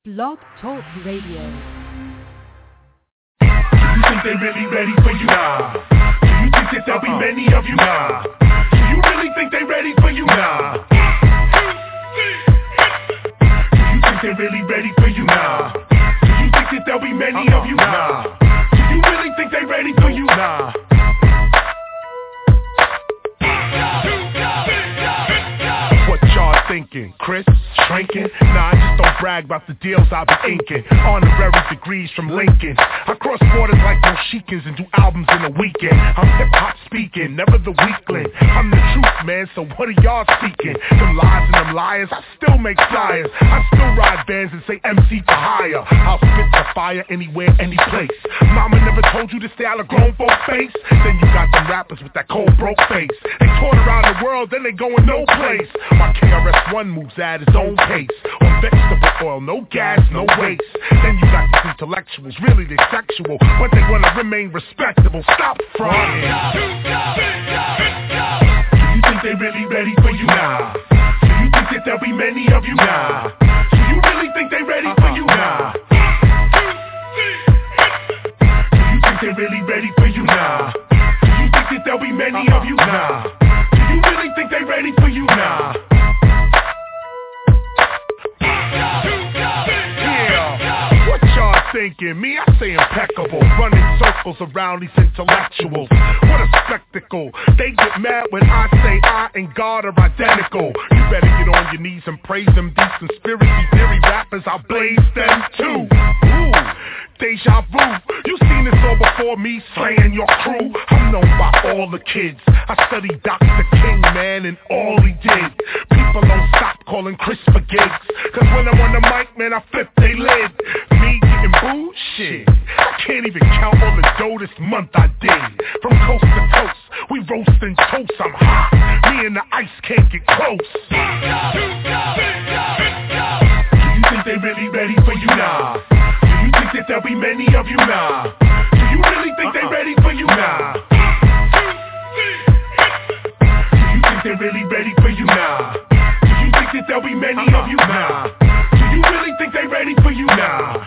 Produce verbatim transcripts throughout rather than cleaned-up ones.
Blog Talk Radio. Do you think they really ready for you? Nah. Do you think that there'll be many of you? Nah. Do you really think they ready for you? Nah. Do you think they really ready for you? Nah. Do you think that there'll be many of you? Nah. Do you really think they ready for you? Nah. What y'all thinking? Chris? Shrinking? Nah, I just don't brag about the deals I be inking. Honorary degrees from Lincoln. I cross borders like Moshikans and do albums in a weekend. I'm hip-hop speaking, never the weakling. I'm the truth, man, so what are y'all speaking? Them lies and them liars, I still make flyers. I still ride bands and say M C for hire. I'll spit the fire anywhere, any place. Mama never told you to stay out of grown folk face. Then you got them rappers with that cold broke face. They toured around the world, then they going no place. My K R S One moves at his own pace. On vegetable oil, no gas, no waste. Then you got these intellectuals, really they sexual, but they wanna remain respectable. Stop fronting. Do you think they really ready for you? Nah. Do you think that there'll be many of you? Nah. Do you really think they ready for you? Nah. Do you think they really ready for you? Nah. Do you think that there'll be many of you? Nah. Do you really think they ready for you? Nah. Thinking me, I say impeccable, running circles around these intellectuals. What a spectacle. They get mad when I say I and God are identical. You better get on your knees and praise them. These conspiracy theory rappers, I'll blaze them too. Ooh, deja vu. You seen this all before me, slaying your crew. I'm known by all the kids. I studied Doctor King, man, and all he did. People don't stop calling Chris for gigs, cause when I'm on the mic, man, I flip they lid. Me getting booed? Shit, I can't even count all the dough this month I did. From coast to coast, we roasting toast, I'm hot. Me and the ice can't get close. Do you think they really ready for you? Nah. Do you think that there'll be many of you? Nah. Do you really think they ready for you? Nah. Do you think they really ready for you? Nah. Do you think that there'll be many of you? Nah. Do you really think they ready for you? Nah.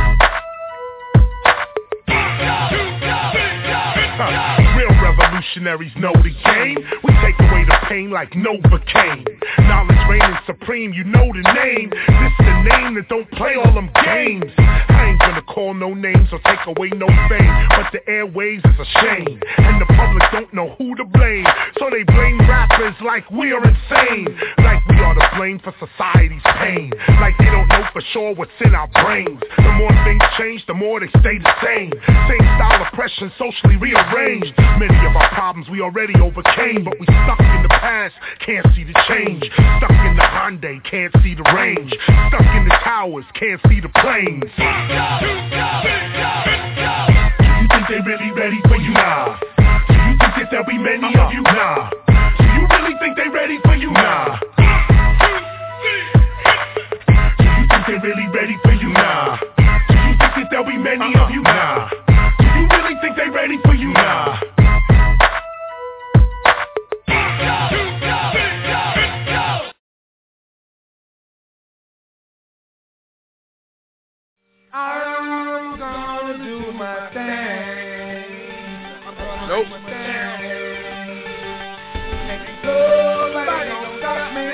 Real revolutionaries know the game. We take away the pain like Novocaine. Knowledge reigning supreme, you know the name. This the name that don't play all them games. I ain't gonna call no names or take away no fame, but the airwaves is a shame, and the public don't know who to blame. So they blame rappers like we are insane, like we are to blame for society's pain, like they don't know for sure what's in our brains. The more things change, the more they stay the same. Same style oppression, socially rearranged. Many of our problems we already overcame, but we stuck in the past, can't see the change. Stuck in the Hyundai, can't see the range. Stuck in the towers, can't see the planes. Do you think they really ready for you? Nah. Do you think that there'll be many of you? Nah. Do you really think they ready for you? Nah. Do you think they really ready for you? Nah. Do you think that there'll be many of you? Nah. Do you really think they ready for you? Nah. I'm gonna do my thing. Nope. Nobody gon' stop me.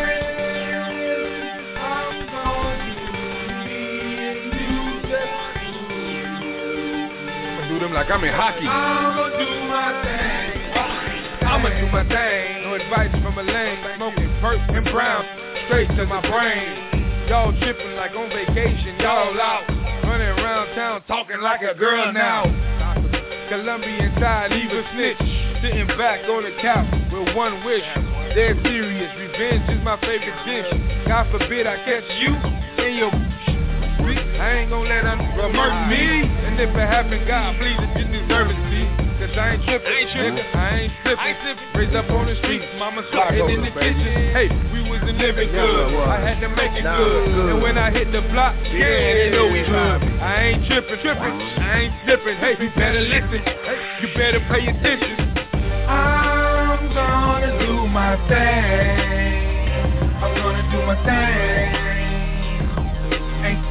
I'm gonna do me and you just I'm gonna do them like I'm in hockey. I'ma do my thing. I'ma do my thing. No advice from a lane. Smoking perp and brown straight to my brain. Y'all tripping like on vacation, y'all out. Running around town talking like a girl now. Colombian tie, leave a snitch. Sitting back on the couch with one wish. Dead serious, revenge is my favorite dish. God forbid I catch you in your I ain't gonna let them murder me. And if it happen, God please, you deserve it, see. Cause I ain't trippin', I ain't trippin', I ain't slippin'. Raised up on the streets, mama sliding in the kitchen. Hey, we wasn't living good, I had to make it good. And when I hit the block, yeah, they know we good. I ain't trippin', trippin', I ain't slippin'. Hey, you better listen, hey, you better pay attention. I'm gonna do my thing. I'm gonna do my thing. Ain't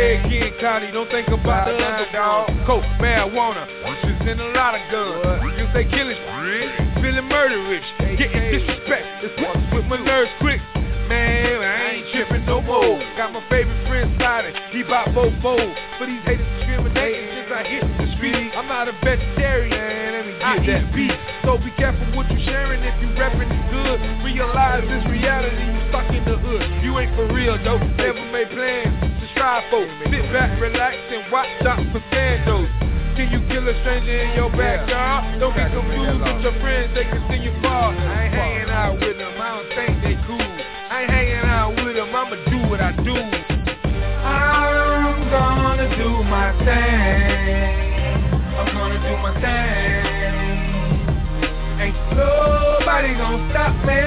head getting cloudy, don't think about the other dog. Coke, marijuana, just in a lot of guns. Cause they killing, feeling murderous, getting disrespect. It's what's with my nerves quick. Man, I ain't tripping no more. Got my favorite friend sliding, he bought both bowls. For these haters discriminating since I hit the street. I'm not a vegetarian, let me get that beat. So be careful what you sharing if you reppin' the good. Realize this reality, you stuck in the hood. You ain't for real though, never made plans to strive for. Sit back, relax, and watch out for scandals. Can you kill a stranger in your backyard? Don't get confused with your friends, they can see you fall. I ain't hanging out with them, I don't think they cool. I ain't hanging out with them, I'ma do what I do. I'm gonna do my thing. I'm gonna do my thing. Ain't nobody gonna stop me.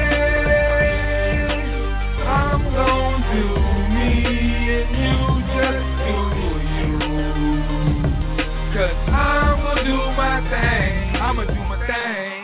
I'm gonna do me and you just do you. Cause I'm gonna do my thing. I'ma do my thing.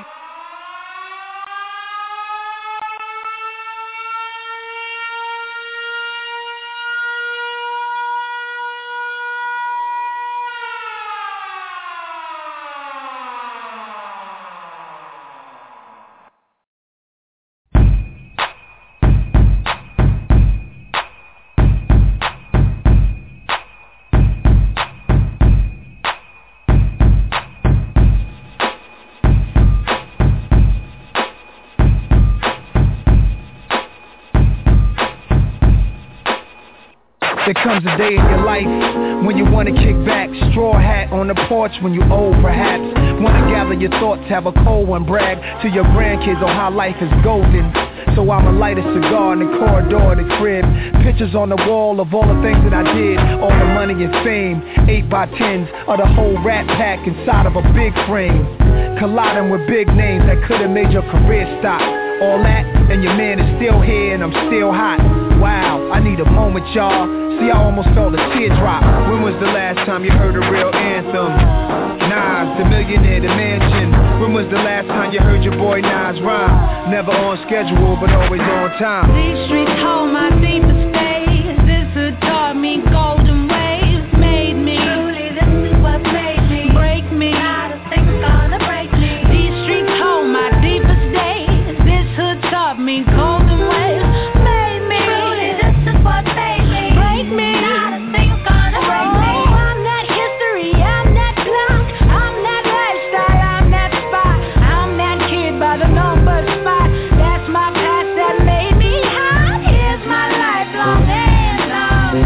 There comes a day in your life when you wanna kick back, straw hat on the porch when you old perhaps. Wanna gather your thoughts, have a cold one, brag to your grandkids on how life is golden. So I'ma light a cigar in the corridor of the crib. Pictures on the wall of all the things that I did. All the money and fame, eight by tens of the whole rat pack inside of a big frame. Colliding with big names that could've made your career stop. All that, and your man is still here and I'm still hot. Wow, I need a moment, y'all. See, I almost felt a teardrop. When was the last time you heard a real anthem? Nas, the millionaire, the mansion. When was the last time you heard your boy Nas rhyme? Never on schedule, but always on time. These streets hold my deepest days. This hood taught me golden waves. Made me, truly this is what made me. Break me, not a thing's gonna break me. These streets hold my deepest days. This hood taught me golden waves. Made me, truly this is what made me. Break me, not a thing's gonna break me. Oh, I'm that history, I'm that clock, I'm that lifestyle, I'm that spot, I'm that kid by the number spot. That's my past that made me hot. Here's my lifelong anthem.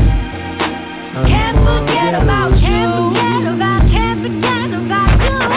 Can't forget about you. Can't forget about, can't forget about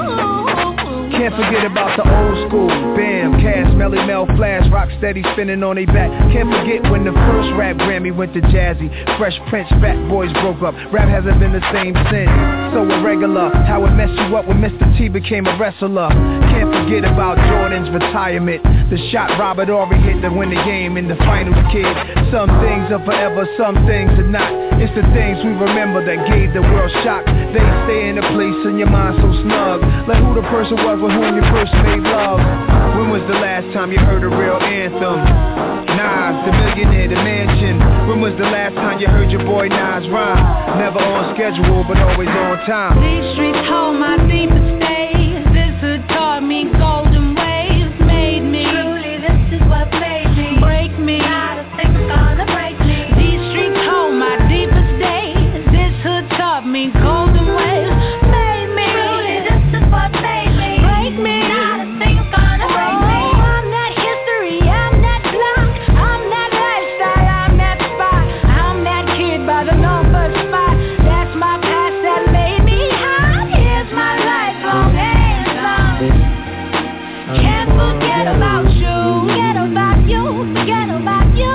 you. Can't forget about the old school. Bam, Cash, Melly Mel, Flash, Rock Steady spinning on they back. Can't forget when the first rap Grammy went to Jazzy. Fresh Prince, Fat Boys broke up. Rap hasn't been the same since. So irregular, how it messed you up when Mister T became a wrestler. Can't forget about Jordan's retirement. The shot Robert Horry hit to win the game in the finals, kid. Some things are forever, some things are not. It's the things we remember that gave the world shock. They stay in a place in your mind so snug. Like who the person was with whom you first made love. When was the last time you heard a real anthem? Nas, the millionaire, the mansion. When was the last time you heard your boy Nas rhyme? Never on schedule, but always on time. These streets hold my deepest days. This hood taught me golden waves. Made me, truly this is what made me. Break me, not a thing's gonna break me. These streets hold my deepest days. This hood taught me golden waves. Made me, truly this is what made me. Break me, not a thing's gonna break me. Oh, I'm that history, I'm that clock, I'm that lifestyle, I'm that spot, I'm that kid by the number spot. That's my past that made me hot. Here's my lifelong anthem. Can't forget about you. Forget about you. Forget about you.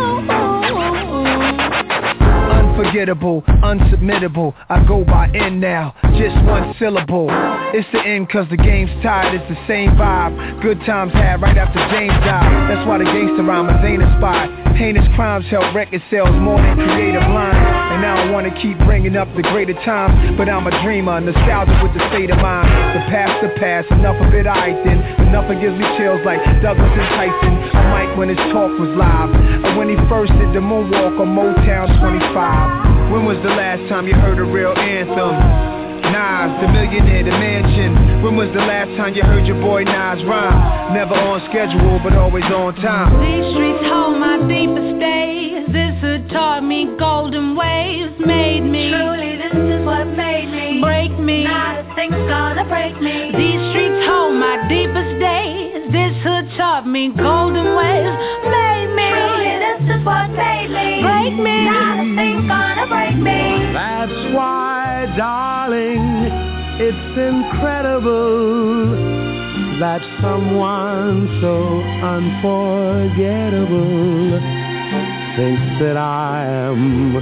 Unforgettable, unsubmittable. I go by N now, just one syllable. It's the end cause the game's tired. It's the same vibe good times had right after James died. That's why the gangster rhymers ain't inspired. Heinous crimes help record sales more than creative lines. And I don't wanna keep bringing up the greater times, but I'm a dreamer, nostalgic with the state of mind. The past, the past, enough of it I then. Enough it gives me chills like Douglas and Tyson. A mic when his talk was live, and when he first did the moonwalk on Motown twenty-five. When was the last time you heard a real anthem? Nas, the millionaire, the mansion. When was the last time you heard your boy Nas rhyme? Never on schedule, but always on time. These streets hold my deepest days. This hood taught me golden ways. Made me. Truly, this is what made me. Break me. Not a thing's gonna break me. These streets hold my deepest days. This hood taught me golden ways. Made me. Truly, this is what made me. Break me. Not a thing's gonna break me. That's why, darling, it's incredible that someone so unforgettable thinks that I am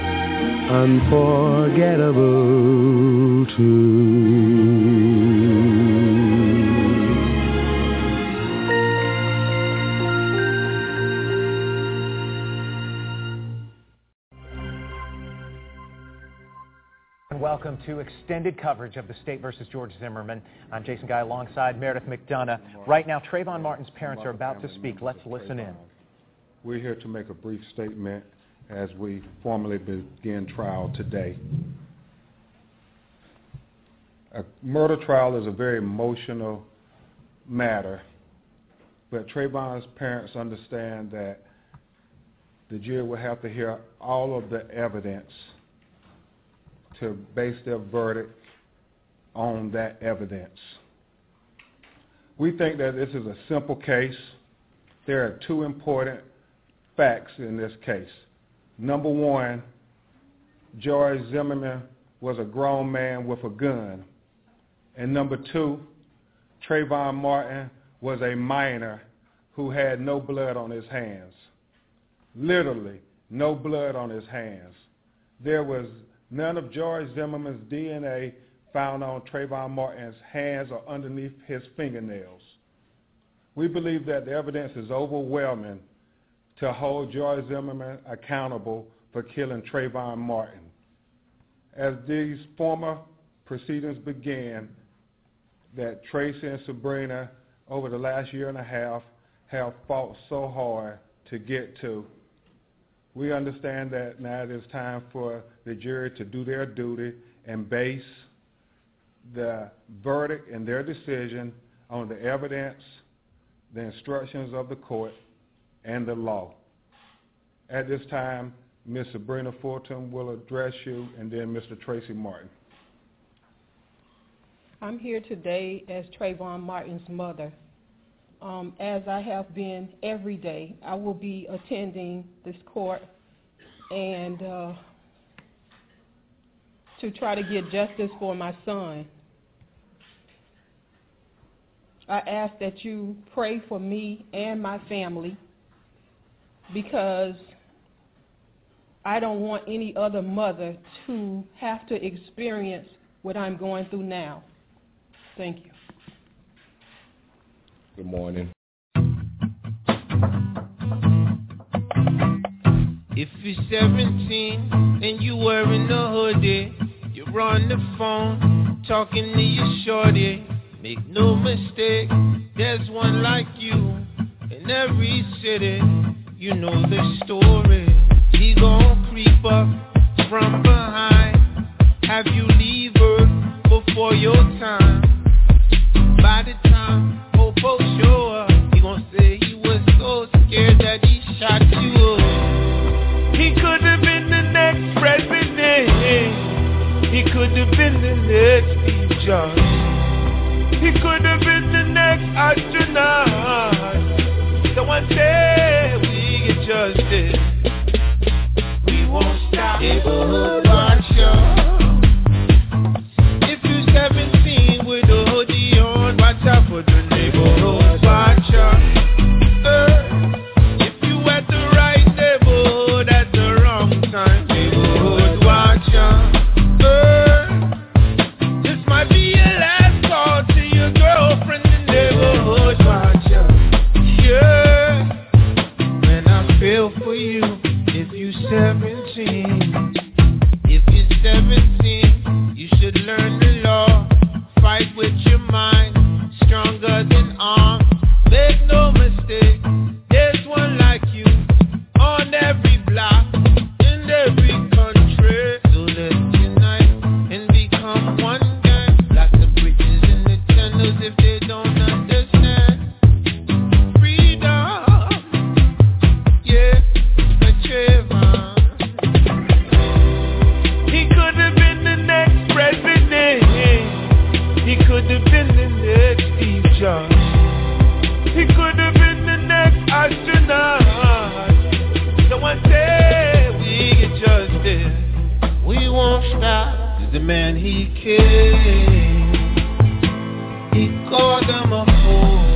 unforgettable too. Welcome to extended coverage of the State versus George Zimmerman. I'm Jason Guy alongside Meredith McDonough. Right now, Trayvon Martin's parents are about to speak. Let's listen in. We're here to make a brief statement as we formally begin trial today. A murder trial is a very emotional matter, but Trayvon's parents understand that the jury will have to hear all of the evidence to base their verdict on that evidence. We think that this is a simple case. There are two important facts in this case. Number one, George Zimmerman was a grown man with a gun. And number two, Trayvon Martin was a minor who had no blood on his hands. Literally, no blood on his hands. There was none of George Zimmerman's D N A found on Trayvon Martin's hands or underneath his fingernails. We believe that the evidence is overwhelming to hold George Zimmerman accountable for killing Trayvon Martin. As these former proceedings began, that Tracy and Sabrina over the last year and a half have fought so hard to get to, we understand that now it is time for the jury to do their duty and base the verdict and their decision on the evidence, the instructions of the court, and the law. At this time, Miz Sabrina Fulton will address you, and then Mister Tracy Martin. I'm here today as Trayvon Martin's mother. Um, as I have been every day, I will be attending this court and uh, to try to get justice for my son. I ask that you pray for me and my family because I don't want any other mother to have to experience what I'm going through now. Thank you. Good morning. If you're seventeen and you wearing a hoodie, you're on the phone talking to your shorty. Make no mistake, there's one like you in every city. You know the story. He gon' creep up from behind, have you leave Earth before your time. By the time Popo show up, he gon' say he was so scared that he shot you up. He could have been the next president. He could have been the next Steve Jobs. He could have been the next astronaut. So one day we get justice. We won't stop. Neighborhood watcher. If you're seventeen with a hoodie on, watch out for the neighborhood watcher. Uh, if you at the right neighborhood at the wrong time, neighborhood watcher. Uh, this might be your last call to your girlfriend, the neighborhood watcher. Yeah, man, I feel for you if you seventeen. man he came. He called them a fool.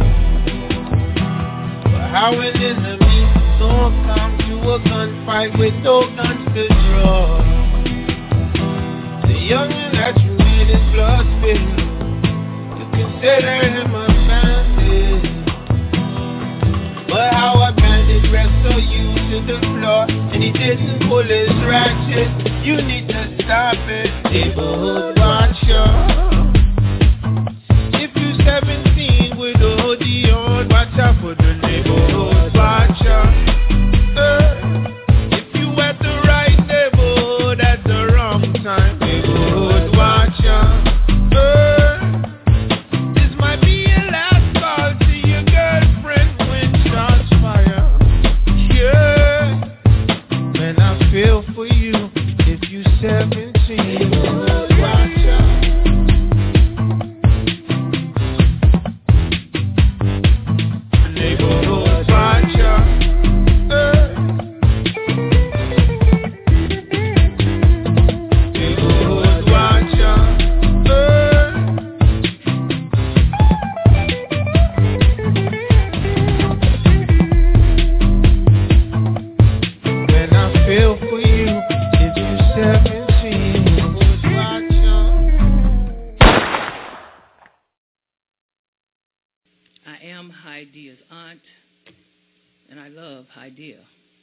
But how an enemy don't come to a gunfight with no guns to draw. The youngin' that you made his blood spill. You consider him a bandit. But how a bandit wrestled you to the floor and he didn't pull his ratchet. You need to stop it, neighborhood watcher. If you seventeen with a hoodie on, watch out for the neighborhood watcher. Uh, if you at the right neighborhood at the wrong time, neighborhood watcher. Uh, this might be your last call to your girlfriend when shots fire. Yeah, man, I feel for you if you seventeen. Neighborhood watcher. Neighborhood watcher. Uh. Neighborhood watcher. Uh. Man, I feel for you if you seventeen. Neighborhood watcher. I am Haidea's aunt, and I love Haidea.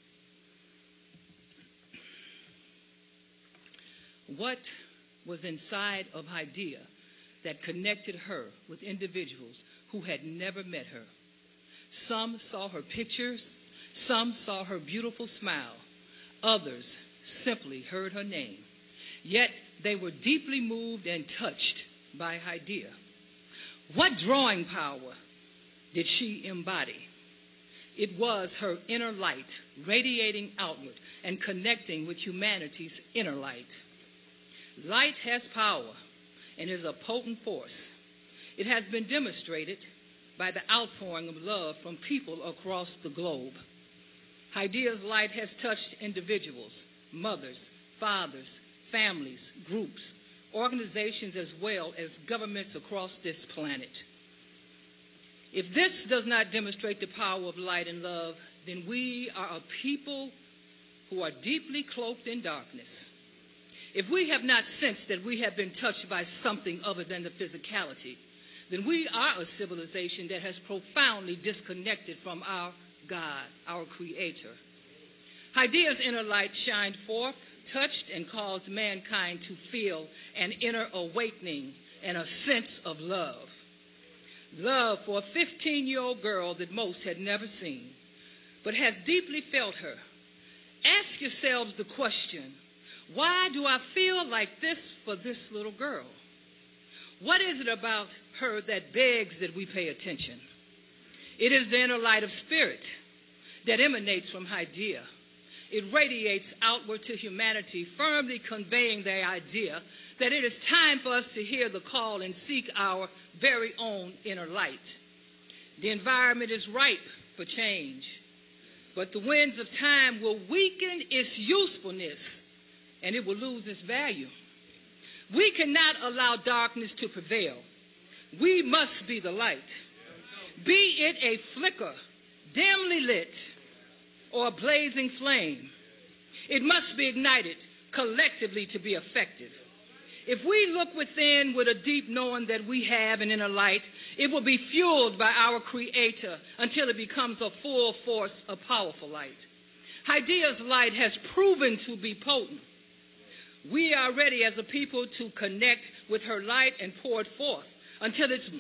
What was inside of Haidea that connected her with individuals who had never met her? Some saw her pictures, some saw her beautiful smile, others simply heard her name. Yet they were deeply moved and touched by Haidea. What drawing power did she embody? It was her inner light radiating outward and connecting with humanity's inner light. Light has power and is a potent force. It has been demonstrated by the outpouring of love from people across the globe. Haidea's light has touched individuals, mothers, fathers, families, groups, organizations, as well as governments across this planet. If this does not demonstrate the power of light and love, then we are a people who are deeply cloaked in darkness. If we have not sensed that we have been touched by something other than the physicality, then we are a civilization that has profoundly disconnected from our God, our Creator. Haidea's inner light shined forth, touched and caused mankind to feel an inner awakening and a sense of love. Love for a fifteen-year-old girl that most had never seen, but has deeply felt her. Ask yourselves the question, why do I feel like this for this little girl? What is it about her that begs that we pay attention? It is the inner light of spirit that emanates from Haidea. It radiates outward to humanity, firmly conveying the idea that it is time for us to hear the call and seek our very own inner light. The environment is ripe for change, but the winds of time will weaken its usefulness and it will lose its value. We cannot allow darkness to prevail. We must be the light. Be it a flicker, dimly lit, or a blazing flame, it must be ignited collectively to be effective. If we look within with a deep knowing that we have an inner light, it will be fueled by our Creator until it becomes a full force, a powerful light. Haidea's light has proven to be potent. We are ready as a people to connect with her light and pour it forth until it's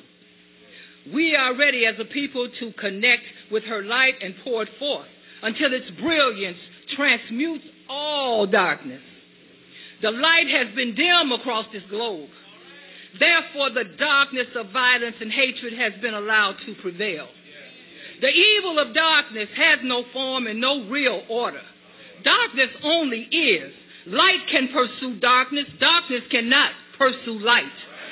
we are ready as a people to connect with her light and pour it forth until its brilliance transmutes all darkness. The light has been dim across this globe. Therefore, the darkness of violence and hatred has been allowed to prevail. The evil of darkness has no form and no real order. Darkness only is. Light can pursue darkness. Darkness cannot pursue light.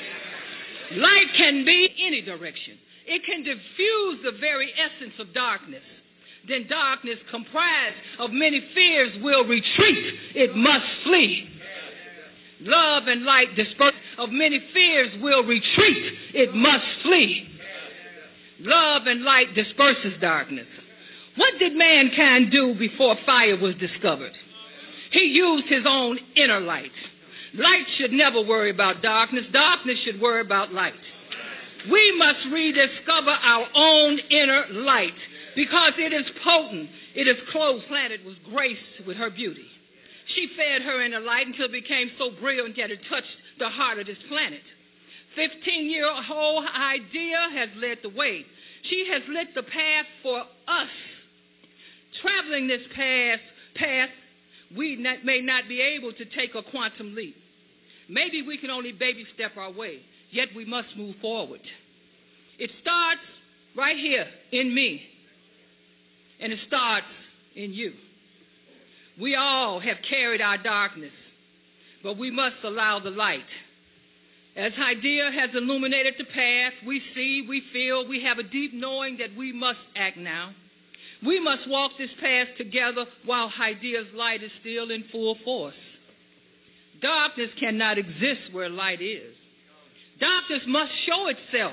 Light can be any direction. It can diffuse the very essence of darkness. Then darkness, comprised of many fears, will retreat. It must flee. Love and light disperse of many fears will retreat. It must flee. Love and light disperses darkness. What did mankind do before fire was discovered? He used his own inner light. Light should never worry about darkness. Darkness should worry about light. We must rediscover our own inner light because it is potent. It is close planted with grace with her beauty. She fed her inner light until it became so brilliant that it touched the heart of this planet. Fifteen-year-old idea has led the way. She has lit the path for us. Traveling this path, path we not, may not be able to take a quantum leap. Maybe we can only baby step our way, yet we must move forward. It starts right here in me, and it starts in you. We all have carried our darkness, but we must allow the light. As Hydea has illuminated the path, we see, we feel, we have a deep knowing that we must act now. We must walk this path together while Hydea's light is still in full force. Darkness cannot exist where light is. Darkness must show itself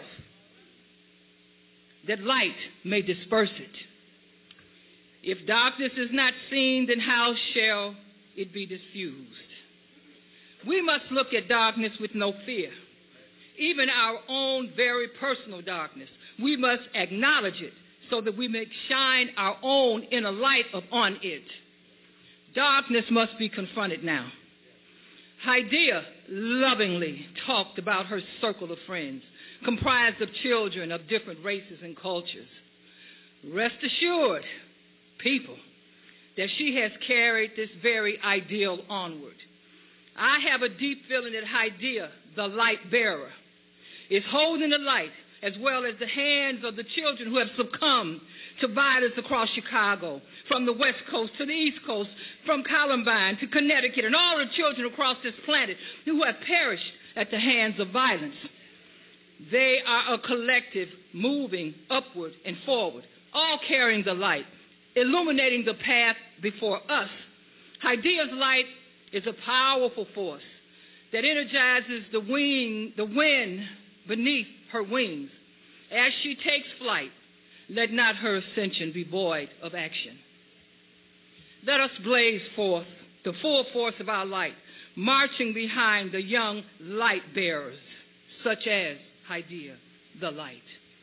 that light may disperse it. If darkness is not seen, then how shall it be diffused? We must look at darkness with no fear, even our own very personal darkness. We must acknowledge it so that we may shine our own inner light upon it. Darkness must be confronted now. Hydea lovingly talked about her circle of friends, comprised of children of different races and cultures. Rest assured, people, that she has carried this very ideal onward. I have a deep feeling that Hydea, the light bearer, is holding the light as well as the hands of the children who have succumbed to violence across Chicago, from the West Coast to the East Coast, from Columbine to Connecticut, and all the children across this planet who have perished at the hands of violence. They are a collective moving upward and forward, all carrying the light, illuminating the path before us. Hydea's light is a powerful force that energizes the wing, the wind beneath her wings. As she takes flight, let not her ascension be void of action. Let us blaze forth the full force of our light, marching behind the young light bearers, such as Hydea, the light.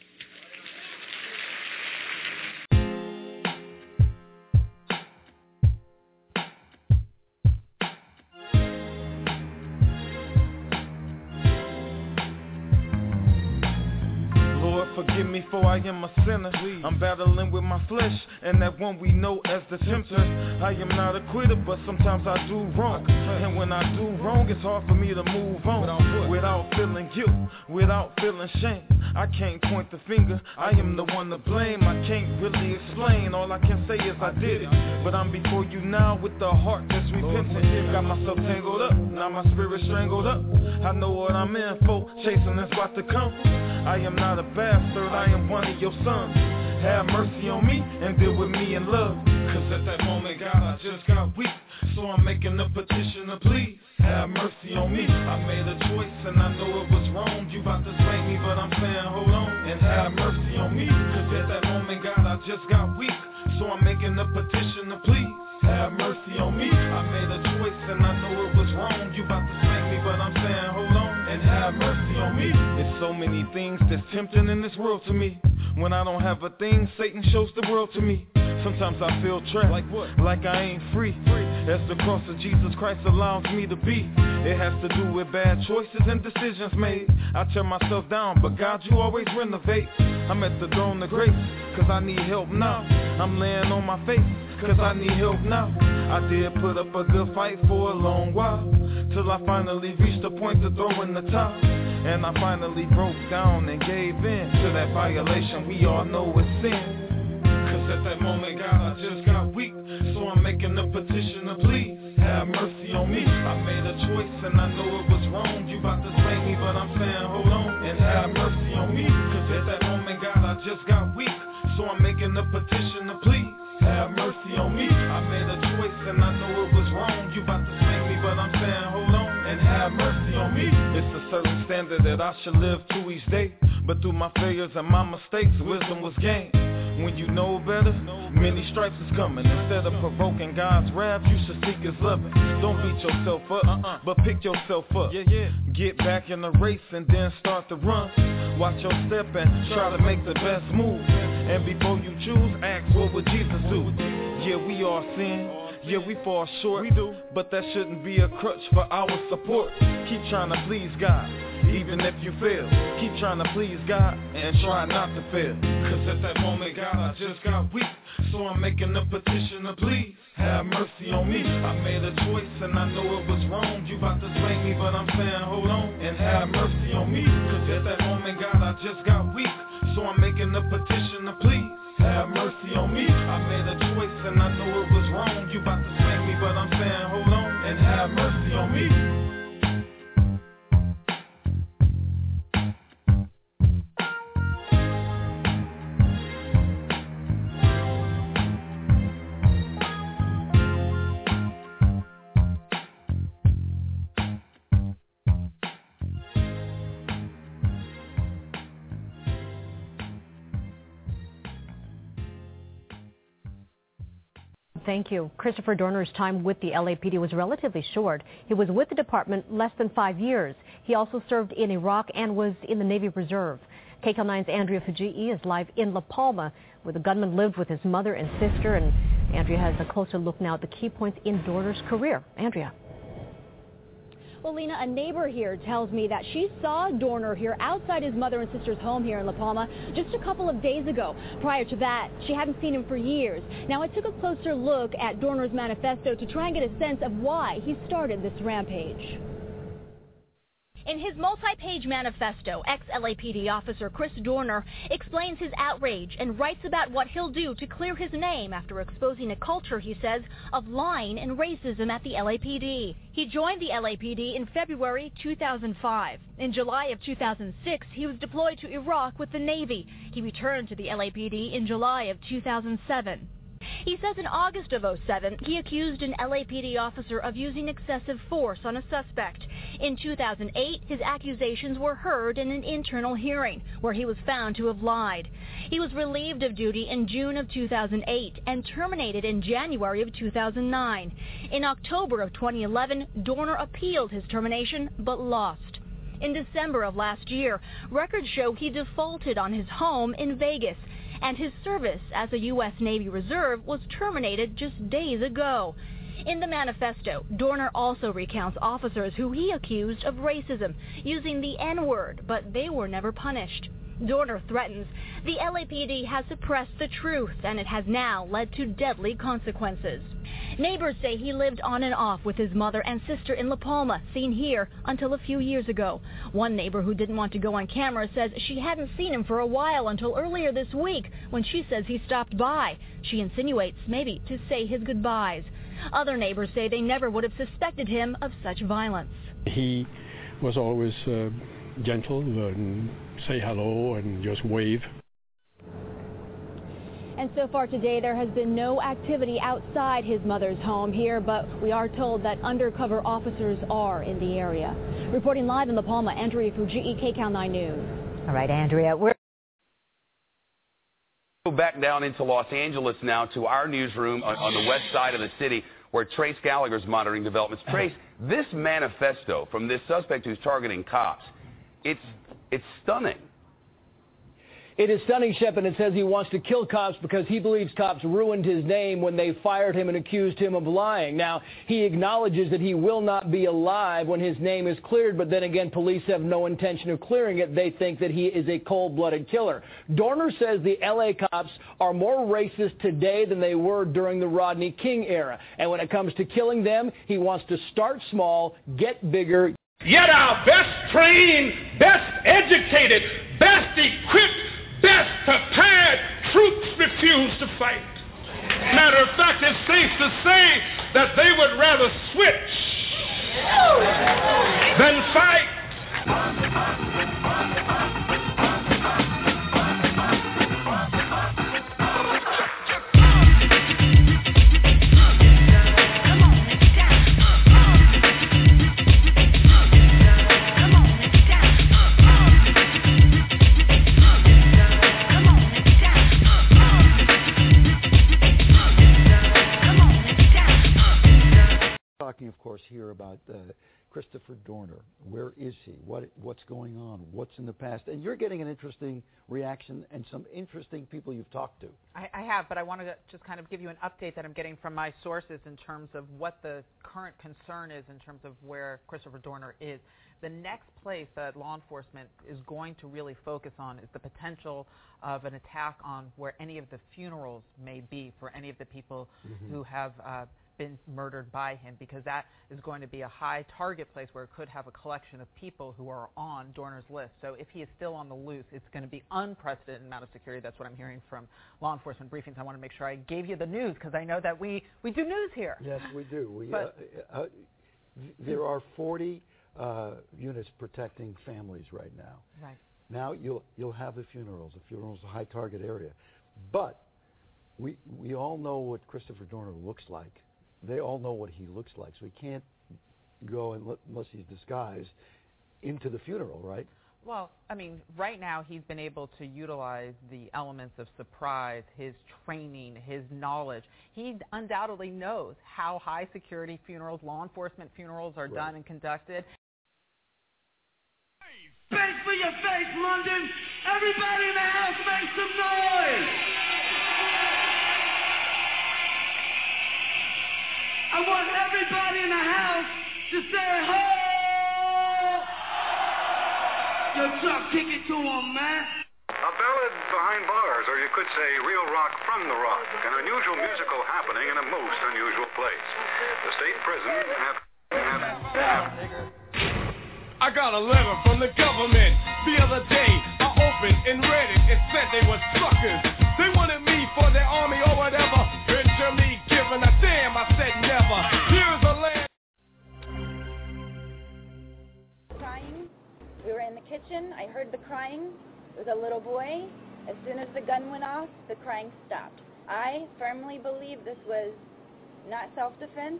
Forgive me for I am a sinner. I'm battling with my flesh and that one we know as the tempter. I am not a quitter, but sometimes I do wrong. And when I do wrong, it's hard for me to move on without feeling guilt, without feeling shame. I can't point the finger, I am the one to blame. I can't really explain, all I can say is I did it. But I'm before you now with the heart that's repentant. Got myself tangled up, now my spirit strangled up. I know what I'm in for, chasing is about to come. I am not a bastard, I am one of your sons. Have mercy on me and deal with me in love. Cause at that moment, God, I just got weak. So I'm making a petition to please have mercy on me. I made a choice and I know it was wrong. You about to spank me, but I'm saying hold on and have mercy on me. Cause at that moment, God, I just got weak. So I'm making a petition to please have mercy on me. I made a choice and I know it was wrong. You about to spank me, but I'm saying hold on and have mercy on me. There's so many things that's tempting in this world to me. When I don't have a thing, Satan shows the world to me. Sometimes I feel trapped, like what? Like I ain't free. free. As the cross of Jesus Christ allows me to be. It has to do with bad choices and decisions made. I tear myself down, but God, you always renovate. I'm at the throne of grace, cause I need help now. I'm laying on my face, cause I need help now. I did put up a good fight for a long while, till I finally reached the point to throw in the towel. And I finally broke down and gave in to that violation we all know is sin. Cause at that moment, God, I just got weak. So I'm making a petition to please have mercy on me. I made a choice and I know it was wrong. You about to spank me, but I'm saying hold on and have mercy on me. Cause at that moment, God, I just got weak. So I'm making a petition to please have mercy on me. I made a choice and I know it was wrong. You about to spank me, but I'm saying hold on and have a certain standard that I should live to each day. But through my failures and my mistakes, wisdom was gained. When you know better, many stripes is coming. Instead of provoking God's wrath, you should seek his loving. Don't beat yourself up, uh-uh, but pick yourself up. Yeah, yeah. Get back in the race and then start to run. Watch your step and try to make the best move. And before you choose, ask what would Jesus do? Yeah, we all sin. Yeah, we fall short. We do. But that shouldn't be a crutch for our support. Keep trying to please God, even if you fail. Keep trying to please God and try not to fail. Cause at that moment, God, I just got weak. So I'm making a petition to please have mercy on me. I made a choice and I know it was wrong. You about to spank me, but I'm saying hold on and have mercy on me. Cause at that moment, God, I just got weak. So I'm making a petition to please have mercy on me. I made a choice and I know it was wrong. You about to spank me, but I'm saying hold on and have mercy on me. Thank you. Christopher Dorner's time with the L A P D was relatively short. He was with the department less than five years. He also served in Iraq and was in the Navy Reserve. K C A L nine's Andrea Fujii is live in La Palma, where the gunman lived with his mother and sister. And Andrea has a closer look now at the key points in Dorner's career. Andrea. Well, Lena, a neighbor here tells me that she saw Dorner here outside his mother and sister's home here in La Palma just a couple of days ago. Prior to that, she hadn't seen him for years. Now, I took a closer look at Dorner's manifesto to try and get a sense of why he started this rampage. In his multi-page manifesto, ex-L A P D officer Chris Dorner explains his outrage and writes about what he'll do to clear his name after exposing a culture, he says, of lying and racism at the L A P D. He joined the L A P D in February two thousand five. In July of two thousand six, he was deployed to Iraq with the Navy. He returned to the L A P D in July of two thousand seven. He says in August of oh seven, he accused an L A P D officer of using excessive force on a suspect. In two thousand eight, his accusations were heard in an internal hearing, where he was found to have lied. He was relieved of duty in June of two thousand eight and terminated in January of two thousand nine. In October of twenty eleven, Dorner appealed his termination, but lost. In December of last year, records show he defaulted on his home in Vegas, and his service as a U S Navy Reserve was terminated just days ago. In the manifesto, Dorner also recounts officers who he accused of racism, using the N-word, but they were never punished. Dorner threatens the L A P D has suppressed the truth, and it has now led to deadly consequences. Neighbors say he lived on and off with his mother and sister in La Palma, seen here, until a few years ago. One neighbor who didn't want to go on camera says she hadn't seen him for a while until earlier this week, when she says he stopped by. She insinuates maybe to say his goodbyes. Other neighbors say they never would have suspected him of such violence. He was always uh, gentle and say hello and just wave. And so far today, there has been no activity outside his mother's home here, but we are told that undercover officers are in the area. Reporting live in La Palma, Andrea Fujii, K C A L nine News. All right, Andrea. We're Go back down into Los Angeles now to our newsroom on, on the west side of the city, where Trace Gallagher's monitoring developments. Trace, this manifesto from this suspect who's targeting cops, it's it's stunning. It is stunning, Shep, and it says he wants to kill cops because he believes cops ruined his name when they fired him and accused him of lying. Now, he acknowledges that he will not be alive when his name is cleared, but then again, police have no intention of clearing it. They think that he is a cold-blooded killer. Dorner says the L A cops are more racist today than they were during the Rodney King era. And when it comes to killing them, he wants to start small, get bigger. Yet our best trained, best educated, best equipped, best prepared troops refuse to fight. Matter of fact, it's safe to say that they would rather switch than fight. course, hear about uh, Christopher Dorner. Where is he? What what's going on? What's in the past? And you're getting an interesting reaction and some interesting people you've talked to. I, I have, but I wanted to just kind of give you an update that I'm getting from my sources in terms of what the current concern is in terms of where Christopher Dorner is. The next place that law enforcement is going to really focus on is the potential of an attack on where any of the funerals may be for any of the people mm-hmm. who have uh, been murdered by him, because that is going to be a high target place where it could have a collection of people who are on Dorner's list. So if he is still on the loose, it's going to be unprecedented amount of security. That's what I'm hearing from law enforcement briefings. I want to make sure I gave you the news, because I know that we, we do news here. Yes, we do. We, but, uh, uh, there are forty uh, units protecting families right now. Right. Now you'll, you'll have the funerals. The funerals is a high target area. But we, we all know what Christopher Dorner looks like. They all know what he looks like, so he can't go, and unless he's disguised, into the funeral, right? Well, I mean, right now he's been able to utilize the elements of surprise, his training, his knowledge. He undoubtedly knows how high security funerals, law enforcement funerals are right. done and conducted. Face for your face, London! Everybody in the house make some noise! I want everybody in the house to say, ho! Yo, Chuck, kick it to him, man. A ballad behind bars, or you could say real rock from the rock. An unusual musical happening in a most unusual place. The state prison have... have, have. I got a letter from the government the other day. I opened and read it. It said they were suckers. They wanted me for their army or whatever. Picture me giving a damn. I said never. Here's a land. Crying. We were in the kitchen. I heard the crying. It was a little boy. As soon as the gun went off, the crying stopped. I firmly believe this was not self-defense.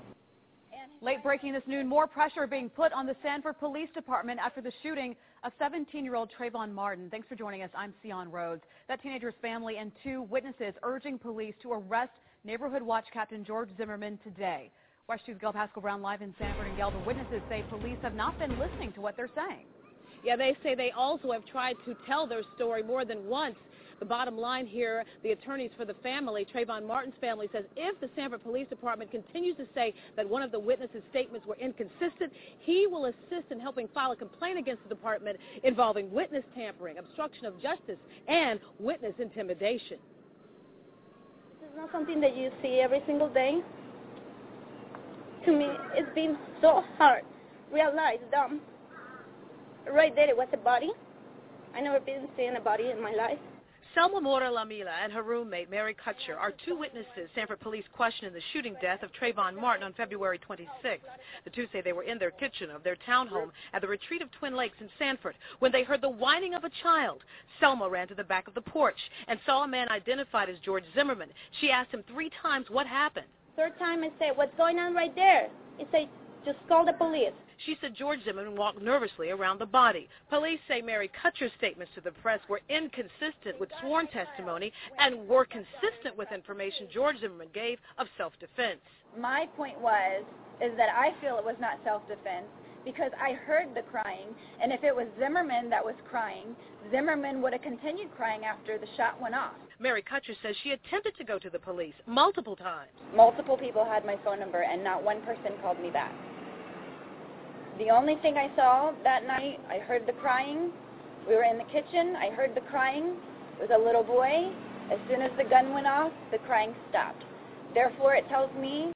Late breaking this noon, more pressure being put on the Sanford Police Department after the shooting of seventeen-year-old Trayvon Martin. Thanks for joining us. I'm Sion Rhodes. That teenager's family and two witnesses urging police to arrest Neighborhood Watch Captain George Zimmerman today. Watch two's Gail Pascal Brown live in Sanford, and Gail, the witnesses say police have not been listening to what they're saying. Yeah, they say they also have tried to tell their story more than once. The bottom line here, the attorneys for the family, Trayvon Martin's family, says if the Sanford Police Department continues to say that one of the witnesses' statements were inconsistent, he will assist in helping file a complaint against the department involving witness tampering, obstruction of justice, and witness intimidation. This is not something that you see every single day. To me, it's been so hard. Realize, um, right there it was a body. I never been seeing a body in my life. Selma Mora Lamila and her roommate, Mary Kutcher, are two witnesses Sanford police questioned the shooting death of Trayvon Martin on February twenty-sixth. The two say they were in their kitchen of their townhome at the Retreat of Twin Lakes in Sanford when they heard the whining of a child. Selma ran to the back of the porch and saw a man identified as George Zimmerman. She asked him three times what happened. Third time I said, what's going on right there? He said, just call the police. She said George Zimmerman walked nervously around the body. Police say Mary Kutcher's statements to the press were inconsistent with sworn testimony and were consistent with information George Zimmerman gave of self-defense. My point was, is that I feel it was not self-defense because I heard the crying, and if it was Zimmerman that was crying, Zimmerman would have continued crying after the shot went off. Mary Kutcher says she attempted to go to the police multiple times. Multiple people had my phone number, and not one person called me back. The only thing I saw that night, I heard the crying. We were in the kitchen. I heard the crying. It was a little boy. As soon as the gun went off, the crying stopped. Therefore, it tells me...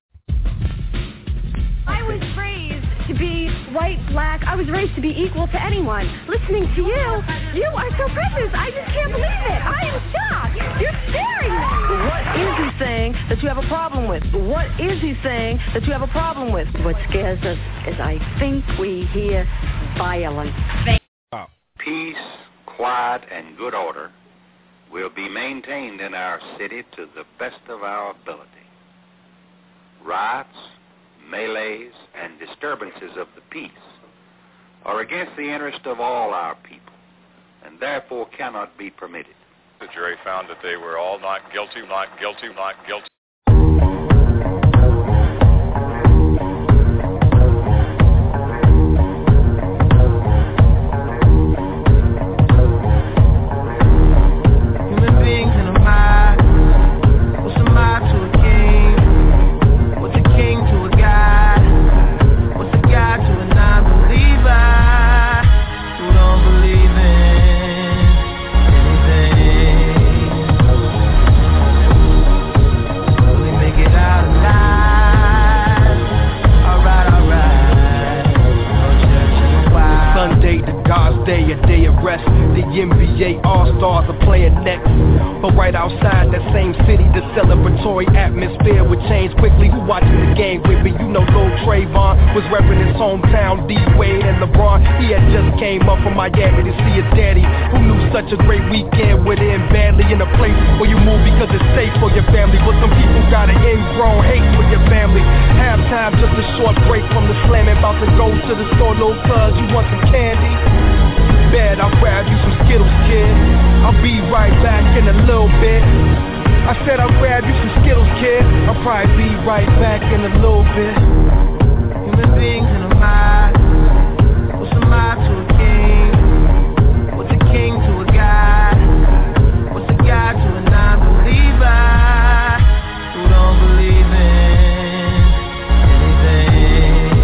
I was raised to be white, black. I was raised to be equal to anyone. Listening to you, you are so precious. I just can't believe it. I am shocked. You're scaring me. What is he saying that you have a problem with? What is he saying that you have a problem with? What scares us is I think we hear violence. Peace, quiet, and good order will be maintained in our city to the best of our ability. Riots, melees, and disturbances of the peace are against the interest of all our people, and therefore cannot be permitted. The jury found that they were all not guilty, not guilty, not guilty. God's day, a day of rest. The N B A All-Stars are playing next. But right outside that same city, the celebratory atmosphere would change quickly. Who watching the game with me? You know Lil Trayvon was repping his hometown, D-Wade and LeBron. He had just came up from Miami to see his daddy, who knew such a great weekend would end badly in a place where you move because it's safe for your family. But some people got an ingrown hate for your family. Halftime, just a short break from the slamming. About to go to the store, little cuz, you want some candy? Bad, I'll grab you some Skittles, kid. I'll be right back in a little bit. I said I'll grab you some Skittles, kid. I'll probably be right back in a little bit. Human beings in a mob. What's a mob to a king? What's a king to a god? What's a god to a non-believer who don't believe in anything?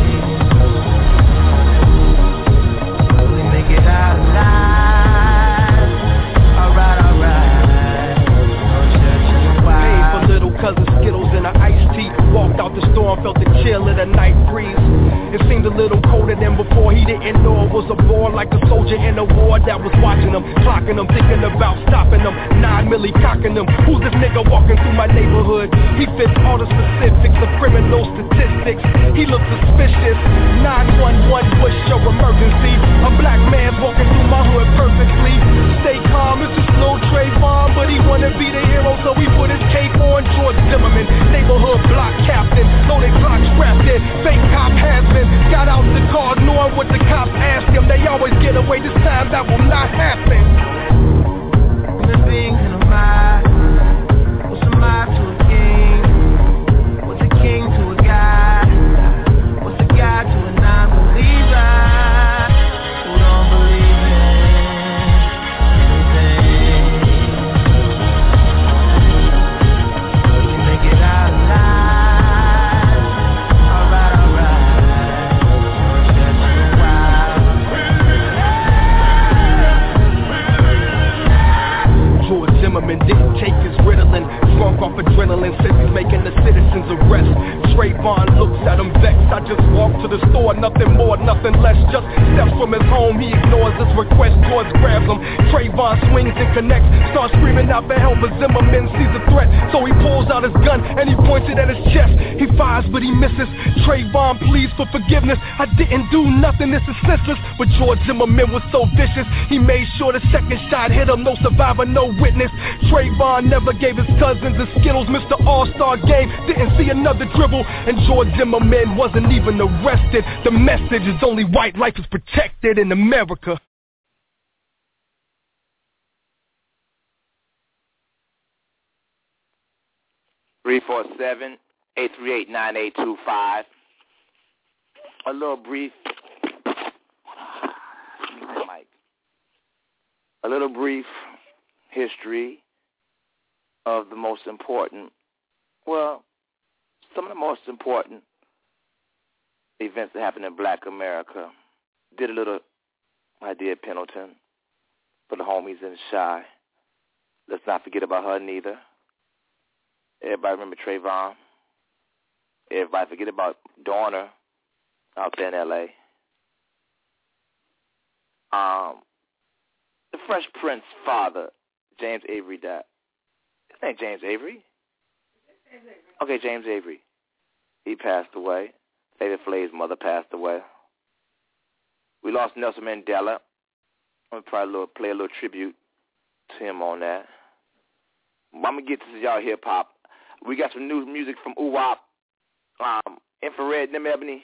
Will he make it out alive? Alright, alright. No church in the wild. Paid for little cousin Skittles and an iced tea. Walked out the store and felt the chill of the night breeze. It seemed a little colder than before. He didn't know it was a war, like a soldier in a war that was watching him, clocking him, thinking about stopping him. Nine milli cocking him. Who's this nigga walking through my neighborhood? He fits all the specifics of criminal statistics. He looks suspicious. nine one one, what's your emergency? A black man walking through my hood perfectly. Stay calm, it's just Lil Trayvon, but he wanna be the hero, so he put his cape on. George Zimmerman, neighborhood block captain, loaded Glock strapped in, fake cop has been. Got out the car knowing what the cops asked him. They always get away, this time that will not happen. Human beings in a mob. What's a mob to a king? What's a king to a god? What's a god to a non-believer who don't believe in anything? Will he make it out alive? Alright, alright. George Zimmerman didn't take his Ritalin, drunk off adrenaline, says he's making the citizens arrest. Trayvon looks at him vexed. I just walked to the store, nothing more, nothing less. Just steps from his home, he ignores his request. George grabs him, Trayvon swings and connects, starts screaming out for help, but Zimmerman sees a threat, so he pulls out his gun and he points it at his chest. He fires but he misses. Trayvon pleads for forgiveness. I didn't do nothing, this is senseless. But George Zimmerman was so vicious, he made sure the second shot hit him. No survivor, no witness. Trayvon never gave his cousins the Skittles. Mister All-Star Game didn't see another dribble, and George Zimmerman wasn't even arrested. The message is only white life is protected in America. three four seven, eight three eight, nine eight two five. A little brief mic. A little brief history of the most important, well, some of the most important events that happened in Black America. Did a little, I did Pendleton, for the homies in Shy. Let's not forget about her neither. Everybody remember Trayvon. Everybody forget about Dorner out there in L A. Um, the Fresh Prince's father, James Avery, died. His name James Avery? Okay, James Avery. He passed away. Flavor Flav's mother passed away. We lost Nelson Mandela. I'm going to probably play a little tribute to him on that. I'm going to get to y'all hip-hop. We got some new music from U W A P, um, Infrared, them Ebony.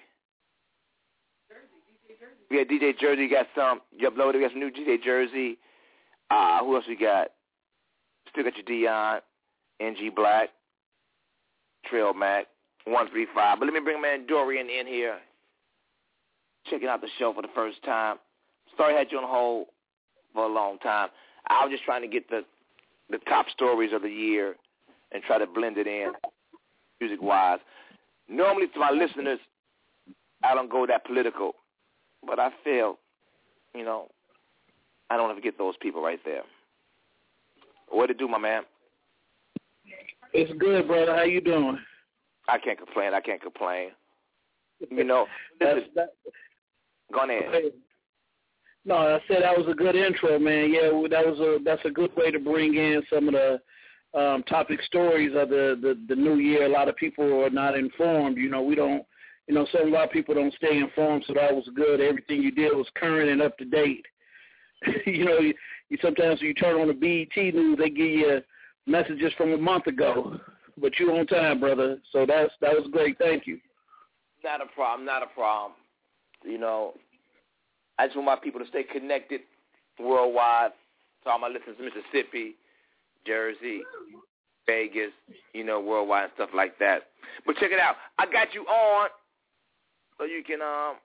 We got D J Jersey, got some. You uploaded, we got some new D J Jersey. Uh, who else we got? Still got your Dion, N G Black, Trail Mac, one three five. But let me bring man Dorian in here, checking out the show for the first time. Sorry I had you on hold for a long time. I was just trying to get the, the top stories of the year and try to blend it in music-wise. Normally to my listeners, I don't go that political, but I feel, you know, I don't want to forget those people right there. What it do, my man? It's good, brother. How you doing? I can't complain. I can't complain. You know, listen, that, go ahead. No, I said that was a good intro, man. Yeah, that was a that's a good way to bring in some of the um, topic stories of the, the the new year. A lot of people are not informed. You know, we don't. You know, so a lot of people don't stay informed. So that was good. Everything you did was current and up to date. you know, you, you sometimes when you turn on the B E T news, they give you messages from a month ago, but you on time, brother. So that's that was great. Thank you. Not a problem. Not a problem. You know. I just want my people to stay connected worldwide. So all my listeners in Mississippi, Jersey, Vegas, you know, worldwide and stuff like that. But check it out. I got you on so you can um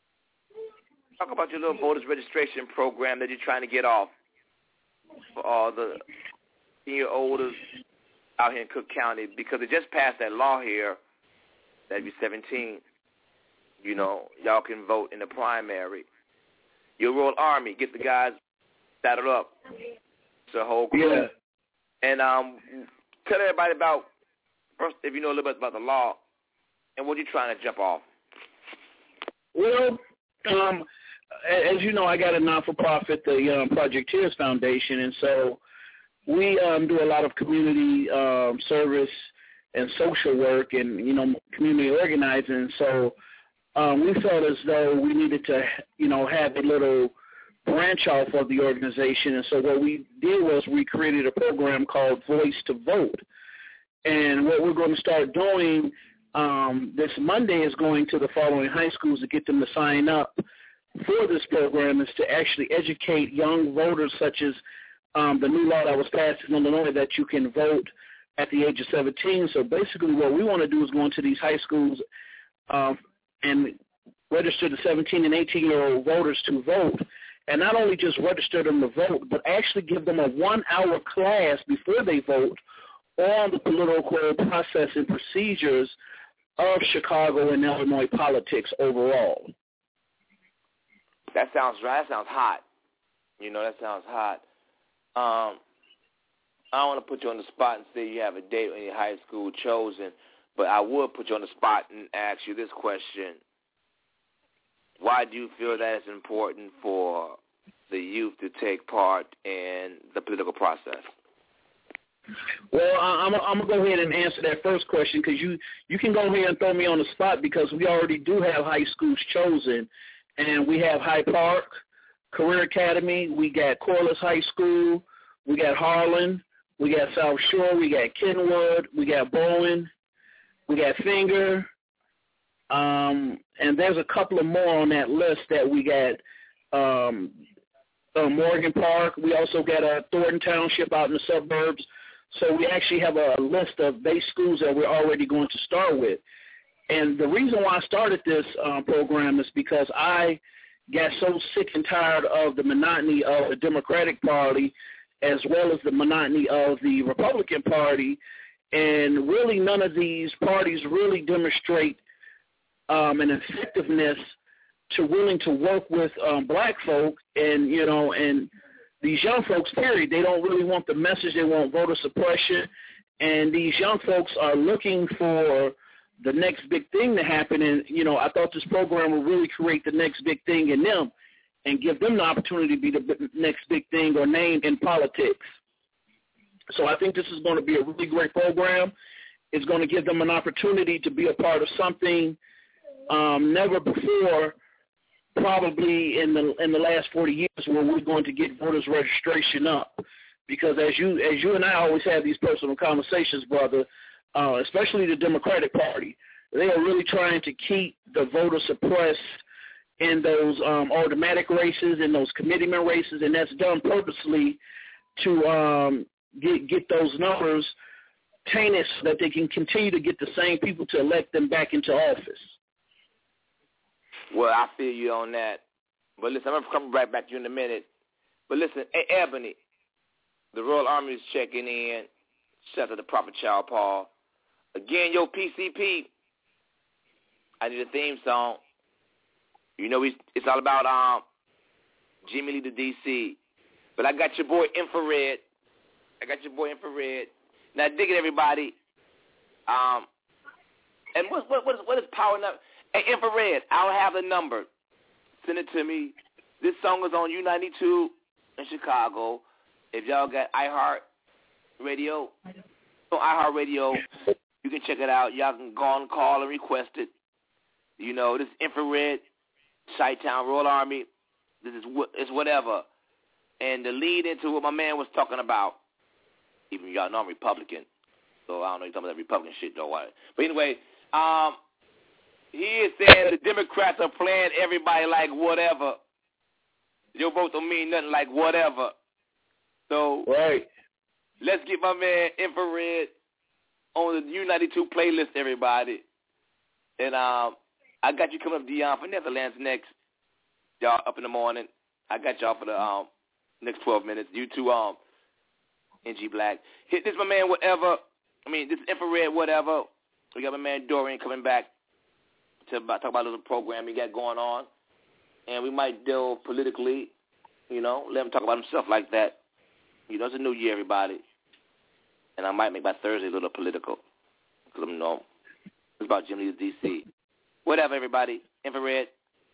talk about your little voters registration program that you're trying to get off for all the senior olders out here in Cook County, because they just passed that law here that be seventeen. You know, y'all can vote in the primary. Your Royal Army, get the guys saddled up. It's a whole crew. Yeah. And um, tell everybody about, first, if you know a little bit about the law, and what you're trying to jump off. Well, um, as you know, I got a non-for-profit, the um, Project Tears Foundation, and so we um, do a lot of community um, service and social work and, you know, community organizing. So Um, we felt as though we needed to, you know, have a little branch off of the organization. And so what we did was we created a program called Voice to Vote. And what we're going to start doing um, this Monday is going to the following high schools to get them to sign up for this program, is to actually educate young voters, such as um, the new law that was passed in Illinois that you can vote at the age of seventeen. So basically what we want to do is go into these high schools um, and register the seventeen and eighteen-year-old voters to vote, and not only just register them to vote, but actually give them a one-hour class before they vote on the political process and procedures of Chicago and Illinois politics overall. That sounds right. That sounds hot. You know, that sounds hot. Um, I don't want to put you on the spot and say you have a date in your high school chosen, but I would put you on the spot and ask you this question. Why do you feel that it's important for the youth to take part in the political process? Well, I'm, I'm going to go ahead and answer that first question, because you, you can go ahead and throw me on the spot, because we already do have high schools chosen, and we have Hyde Park, Career Academy, we got Corliss High School, we got Harlan, we got South Shore, we got Kenwood, we got Bowen, we got Finger, um, and there's a couple of more on that list that we got. Um, uh, Morgan Park. We also got a Thornton Township out in the suburbs. So we actually have a list of base schools that we're already going to start with. And the reason why I started this um, program is because I got so sick and tired of the monotony of the Democratic Party as well as the monotony of the Republican Party. And really none of these parties really demonstrate um, an effectiveness to willing to work with um, black folk and, you know, and these young folks, period. They don't really want the message. They want voter suppression. And these young folks are looking for the next big thing to happen. And, you know, I thought this program would really create the next big thing in them and give them the opportunity to be the next big thing or name in politics. So I think this is going to be a really great program. It's going to give them an opportunity to be a part of something um, never before, probably in the in the last forty years, where we're going to get voters registration up. Because as you as you and I always have these personal conversations, brother, uh, especially the Democratic Party, they are really trying to keep the voter suppressed in those um, automatic races and those committeeman races, and that's done purposely to um, get get those numbers tainted so that they can continue to get the same people to elect them back into office. Well, I feel you on that. But listen, I'm going to come right back to you in a minute. But listen, hey, Ebony, the Royal Army is checking in. Shout out to the Proper Child Paul. Again, yo, P C P, I need a theme song. You know, it's, it's all about um, Jimmy Lee, the D C. But I got your boy Infrared. I got your boy Infrared. Now, dig it, everybody. Um, and what, what, what, is, what is powering up? Hey, Infrared, I'll have the number. Send it to me This song is on U ninety-two in Chicago. If y'all got iHeart Radio, on iHeart Radio, you can check it out. Y'all can go on call and request it. You know, this is Infrared, Chi-Town, Royal Army. This is it's whatever. And the lead into what my man was talking about, even y'all know I'm Republican, so I don't know you're talking about that Republican shit, though. But anyway, um, he is saying the Democrats are playing everybody like whatever. Your vote don't mean nothing like whatever. So right. Let's get my man Infrared on the U ninety-two playlist, everybody. And um, I got you coming up, Dion, for Netherlands next. Y'all up in the morning. I got y'all for the um next twelve minutes. You two, um, N G Black. Hit this, my man, whatever. I mean, this Infrared, whatever. We got my man Dorian coming back to about, talk about a little program he got going on. And we might delve politically, you know, let him talk about himself like that. You know, it's a new year, everybody. And I might make my Thursday a little political. Because I'm, you know, it's about Jim Lee's D C. Whatever, everybody. Infrared.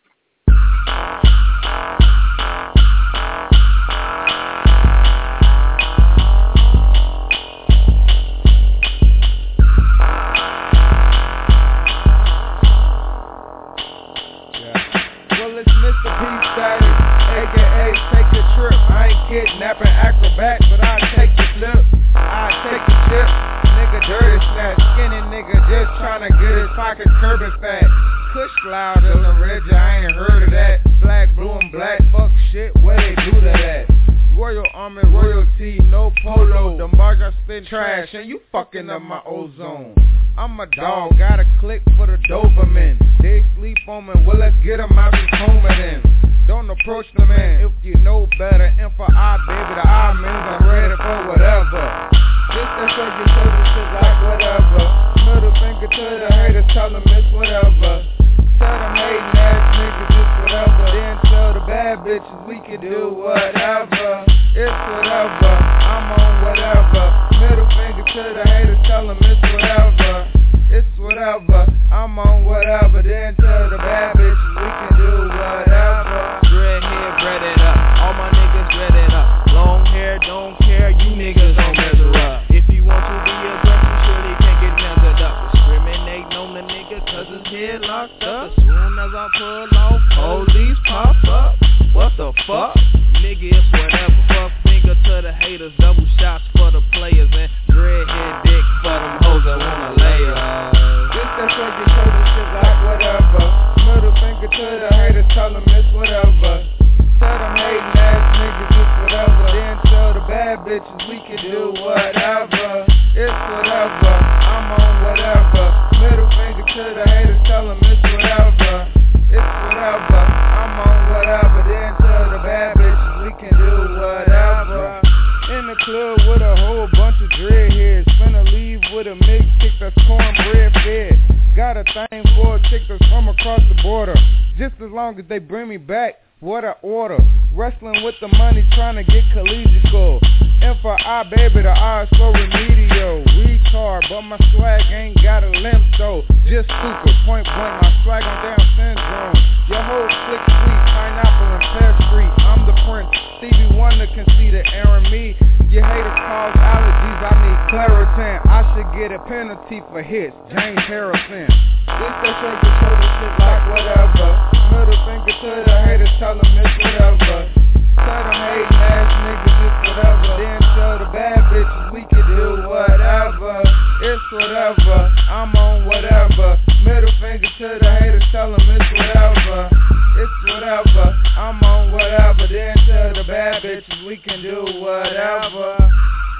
Kidnapping acrobat, but I take the flip, I take the chip. Nigga dirty snatch, skinny nigga just tryna get his pockets curbing fat. Kush louder than Reggie, I ain't heard of that. Black, blue and black, fuck shit, where they do that at? Royal Army, royalty, no polo. The bars I spin trash, and you fucking up my ozone. I'm a dog, got a click for the Doberman. They sleep on me, well let's get them out this home then. Don't approach the man if you know better. And for I, baby, the I means I'm ready for whatever. Just that shit, you told this shit like whatever. Middle finger to the haters, tell them it's whatever. Tell them hating ass niggas it's whatever. Then tell the bad bitches we can do whatever. It's whatever, I'm on whatever. Middle finger to the haters, tell them it's whatever. It's whatever, I'm on whatever. Then tell the bad bitches we can do whatever. Dread hair, bread it up. All my niggas dread it up. Long hair, don't care, you niggas don't measure up. If you want to be aggressive, surely can't get measured up. Discriminating on the nigga cause his head locked up. As soon as I pull off, police pop up. What the fuck? Nigga, it's whatever. Fuck finger to the haters, double shots for the players, and dreadhead dick for them hoes that wanna lay up. This that shit, you told this shit like whatever. Middle finger to the haters, tell them it's whatever. Tell them hating ass niggas it's whatever. Then tell the bad bitches we can do whatever. It's whatever, I'm on whatever. Middle finger to the haters, tell them it's whatever. It's whatever, I'm on whatever. Then tell the bad bitches we can do whatever. In the club with a whole bunch of dreadheads. Finna leave with a mix chick that's cornbread fed. Got a thing for a chick that's from across the border. Just as long as they bring me back what I order. Wrestling with the money, trying to get collegial. And for I, baby, the I is so remedial. Retard, but my swag ain't got a limp though. Just stupid, point blank, my swag on down syndrome. Your whole slick sweet, pineapple and pear street. I'm the prince, Stevie Wonder can see the air in me. Your haters cause allergies, I need Claritin. I should get a penalty for hits, James Harrison. This that shit, you told this shit like whatever. Middle finger to the haters, tell them it's whatever. Tell them hating ass niggas it's whatever. Then tell the bad bitches we can do whatever. It's whatever, I'm on whatever. Middle finger to the haters, tell them it's whatever. It's whatever, I'm on whatever. Then tell the bad bitches we can do whatever.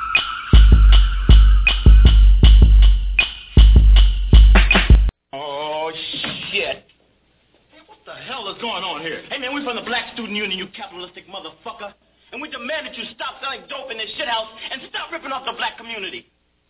Oh, shit. What the hell is going on here? Hey, man, we from the Black Student Union, you capitalistic motherfucker. And we demand that you stop selling dope in this shithouse and stop ripping off the black community.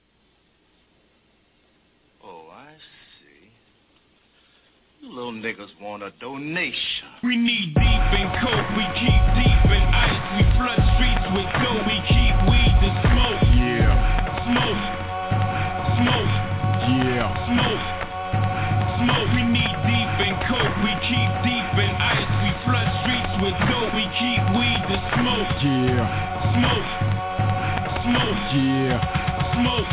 Oh, I see. You little niggas want a donation. We knee deep in coke, we keep deep in ice. We flood streets with dough, we keep weed to smoke. Yeah. Smoke. Smoke. Yeah. Smoke. Smoke. We knee deep in coke, we keep deep in ice. We flood streets with dough, Yeah. Smoke. Smoke. Yeah. Smoke.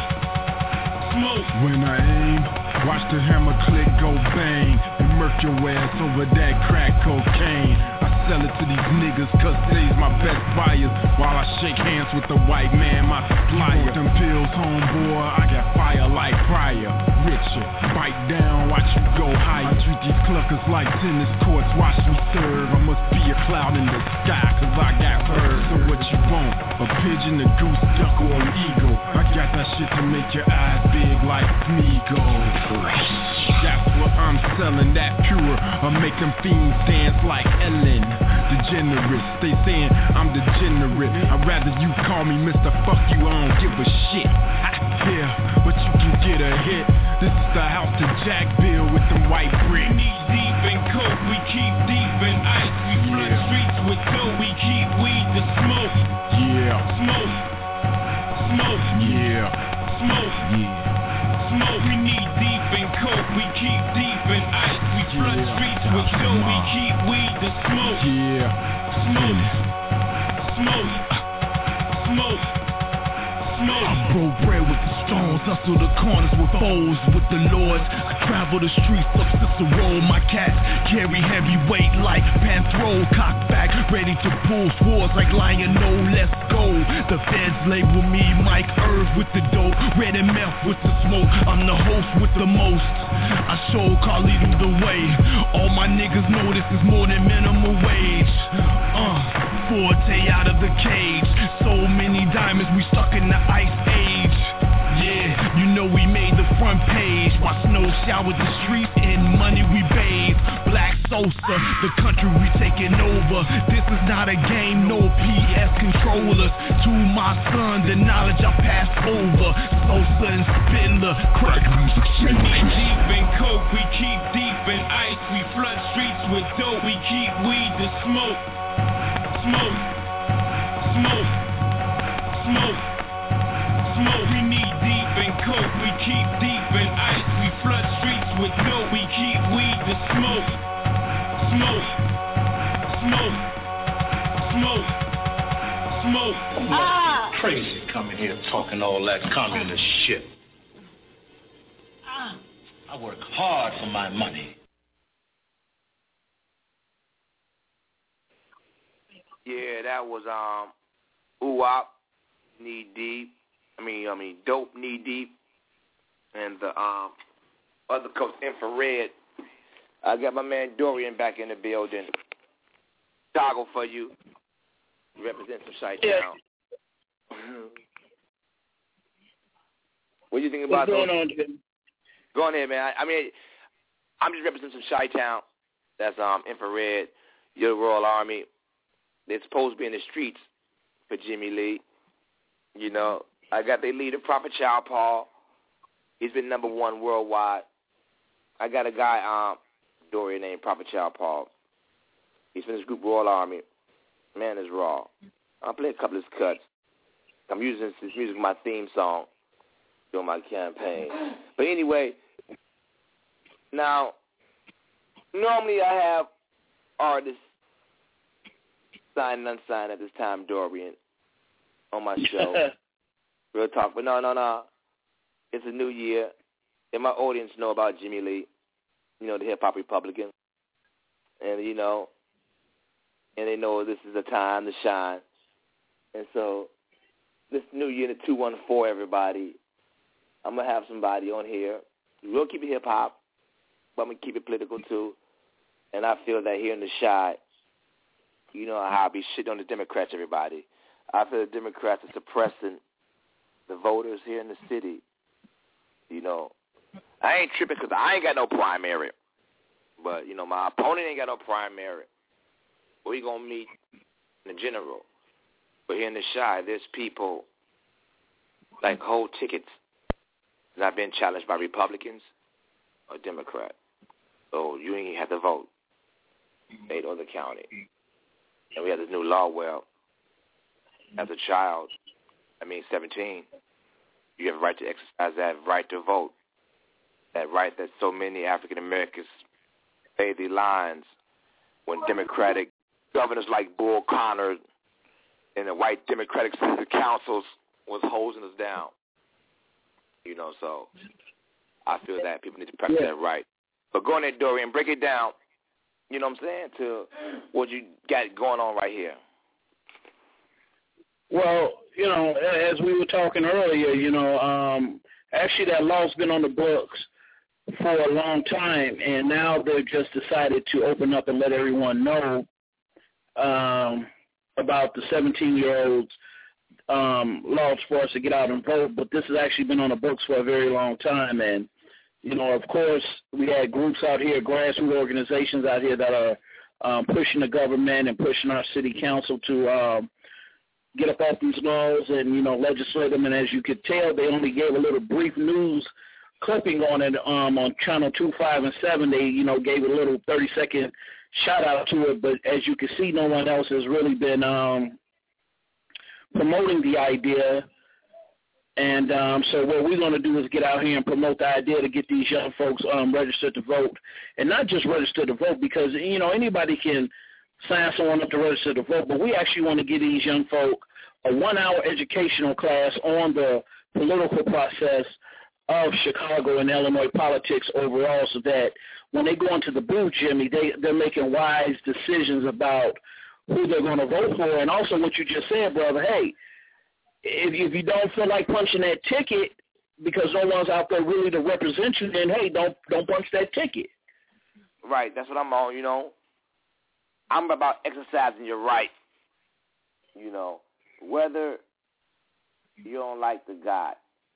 Smoke. When I aim, watch the hammer click go bang and murk your ass over that crack cocaine. I sell it to these niggas cause they's my best buyers while I shake hands with the white man, my supplier. You want them pills, homeboy, I got fire like Pryor. Richard, bite down, watch you go higher. I treat these cluckers like tennis courts, watch me serve. I must be a cloud in the sky cause I got birds. So what you want? A pigeon, a goose, duck, or an eagle? I got that shit to make your eyes big like Smeagol. That's what I'm selling, that pure. I make them fiends dance like Ellen. Degenerate, they saying I'm degenerate. I'd rather you call me Mister Fuck You, I don't give a shit. Yeah, but you can get a hit. This is the house to Jack Bill with them white bricks. We knee deep in coke, we keep deep in ice. We flood yeah. streets with dough, we keep weed to smoke. Yeah. Smoke. Smoke. Yeah. Smoke. Yeah. Smoke. We knee deep in coke, we keep deep in ice. We flood yeah. streets with dough, we keep weed to smoke. Yeah. Smoke. Smoke. Smoke. Smoke. I broke bread with the stones, hustle the corners with foes, with the lords. I travel the streets of Cicero. My cats carry heavy weight like Panthro. Cock back, ready to pull swords like Lionel. Let's go. The feds label me Mike Irv with the dope, Red and meth with the smoke. I'm the host with the most. I show Carlito the way. All my niggas know this is more than minimum wage. Uh, Forte out of the cage. So many diamonds, we stuck in the ice age. Yeah, you know we made the front page. My snow showered the streets, in money we bathe. Black Sosa, the country we taking over. This is not a game, no P S controllers. To my son, the knowledge I passed over. Sosa and Spindler, crack music shit. We keep deep in coke, we keep deep in ice. We flood streets with dope, we keep weed to smoke. Smoke. Smoke. Smoke. Smoke. We knee deep in coke, we keep deep in ice. We flood streets with dope, we keep weed to smoke. Smoke. Smoke. Smoke. Smoke. Ah! Crazy coming here talking all that communist shit. Ah. I work hard for my money. Yeah, that was um, U W A P, Knee Deep. I mean, I mean, Dope, Knee Deep, and the um, other coach, Infrared. I got my man Dorian back in the building. Toggle for you. Represent some Chi-Town. Yeah. What do you think about What's going those? on, Jim? Go on ahead, man. I, I mean, I'm just representing some Chi-Town. That's um, Infrared, your Royal Army. They're supposed to be in the streets for Jimmy Lee. You know, I got their leader, Prophet Child Paul. He's been number one worldwide. I got a guy, um, Dorian, named Prophet Child Paul. He's from this group, Royal Army. Man is raw. I'll play a couple of his cuts. I'm using this music, my theme song, during my campaign. But anyway, now, normally I have artists signed and unsigned at this time, Dorian, on my show. Real talk. But no, no, no. It's a new year. And my audience know about Jimmy Lee, you know, the hip-hop Republican. And, you know, and they know this is a time to shine. And so this new year, the two one four, everybody, I'm going to have somebody on here. We'll keep it hip-hop, but I'm going to keep it political, too. And I feel that here in the Chi, you know how I be shitting on the Democrats, everybody. I feel the Democrats are suppressing the voters here in the city. You know, I ain't tripping because I ain't got no primary. But, you know, my opponent ain't got no primary. We going to meet in the general. But here in the Chi, there's people like hold tickets not being challenged by Republicans or Democrats. So you ain't have to vote. Eight other county. And we have this new law where, as a child, I mean seventeen, you have a right to exercise that right to vote. That right that so many African Americans pay the lines when Democratic governors like Bull Connor and the white Democratic city councils was holding us down. You know, so I feel that people need to practice yeah. that right. But go on there, Dorian, break it down, you know what I'm saying, to what you got going on right here. Well, you know, as we were talking earlier, you know, um, actually that law's been on the books for a long time, and now they've just decided to open up and let everyone know um, about the seventeen-year-olds um, laws for us to get out and vote. But this has actually been on the books for a very long time, and you know, of course, we had groups out here, grassroots organizations out here that are um, pushing the government and pushing our city council to um, get up off these laws and, you know, legislate them. And as you could tell, they only gave a little brief news clipping on it um, on Channel two, five, and seven. They, you know, gave a little thirty-second shout-out to it. But as you can see, no one else has really been um, promoting the idea. And um, so what we're going to do is get out here and promote the idea to get these young folks um, registered to vote. And not just registered to vote because, you know, anybody can sign someone up to register to vote, but we actually want to give these young folk a one-hour educational class on the political process of Chicago and Illinois politics overall so that when they go into the booth, Jimmy, they, they're making wise decisions about who they're going to vote for. And also what you just said, brother, hey, If, if you don't feel like punching that ticket because no one's out there really to represent you, then, hey, don't don't punch that ticket. Right. That's what I'm on, you know. I'm about exercising your right, you know. Whether you don't like the guy,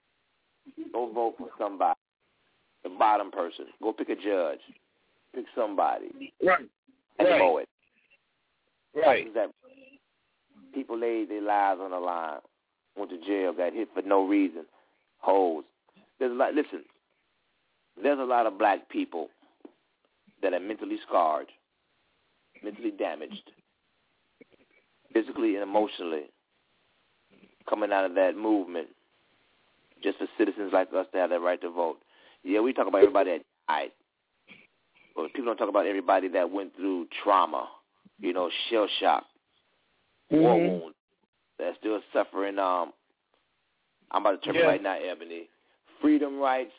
go vote for somebody, the bottom person. Go pick a judge. Pick somebody. Right. And right. mow it. Right. That people laid their lives on the line. Went to jail, got hit for no reason, hoes. There's a lot. Listen, there's a lot of black people that are mentally scarred, mentally damaged, physically and emotionally, coming out of that movement, just for citizens like us to have that right to vote. Yeah, we talk about everybody that died, but people don't talk about everybody that went through trauma, you know, shell shock, mm-hmm. war wounds. That's still suffering. Um, I'm about to turn yeah. right now, Ebony. Freedom rights,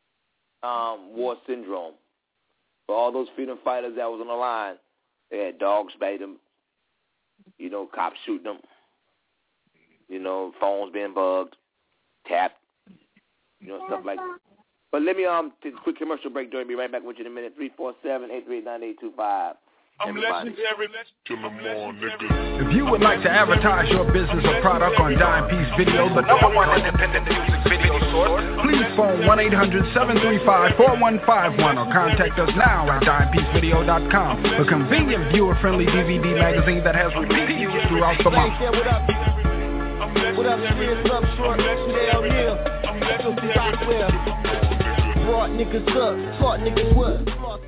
um, war syndrome. For all those freedom fighters that was on the line, they had dogs bite them. You know, cops shooting them. You know, phones being bugged, tapped. You know, stuff like that. But let me um take a quick commercial break. During be right back with you in a minute. Three four seven eight three eight nine eight two five. I'm listening to every to the more, nigga. If you would like to advertise your business or product on Dime Piece Video, the number one independent music video source, please phone one eight hundred seven three five four one five one or contact us now at dime piece video dot com, a convenient viewer-friendly D V D magazine that has repeated use throughout the month. What up? What up, Spears? What up, Short? Dale Neal. Filthy Rockwell. Brought niggas up. Taught niggas what?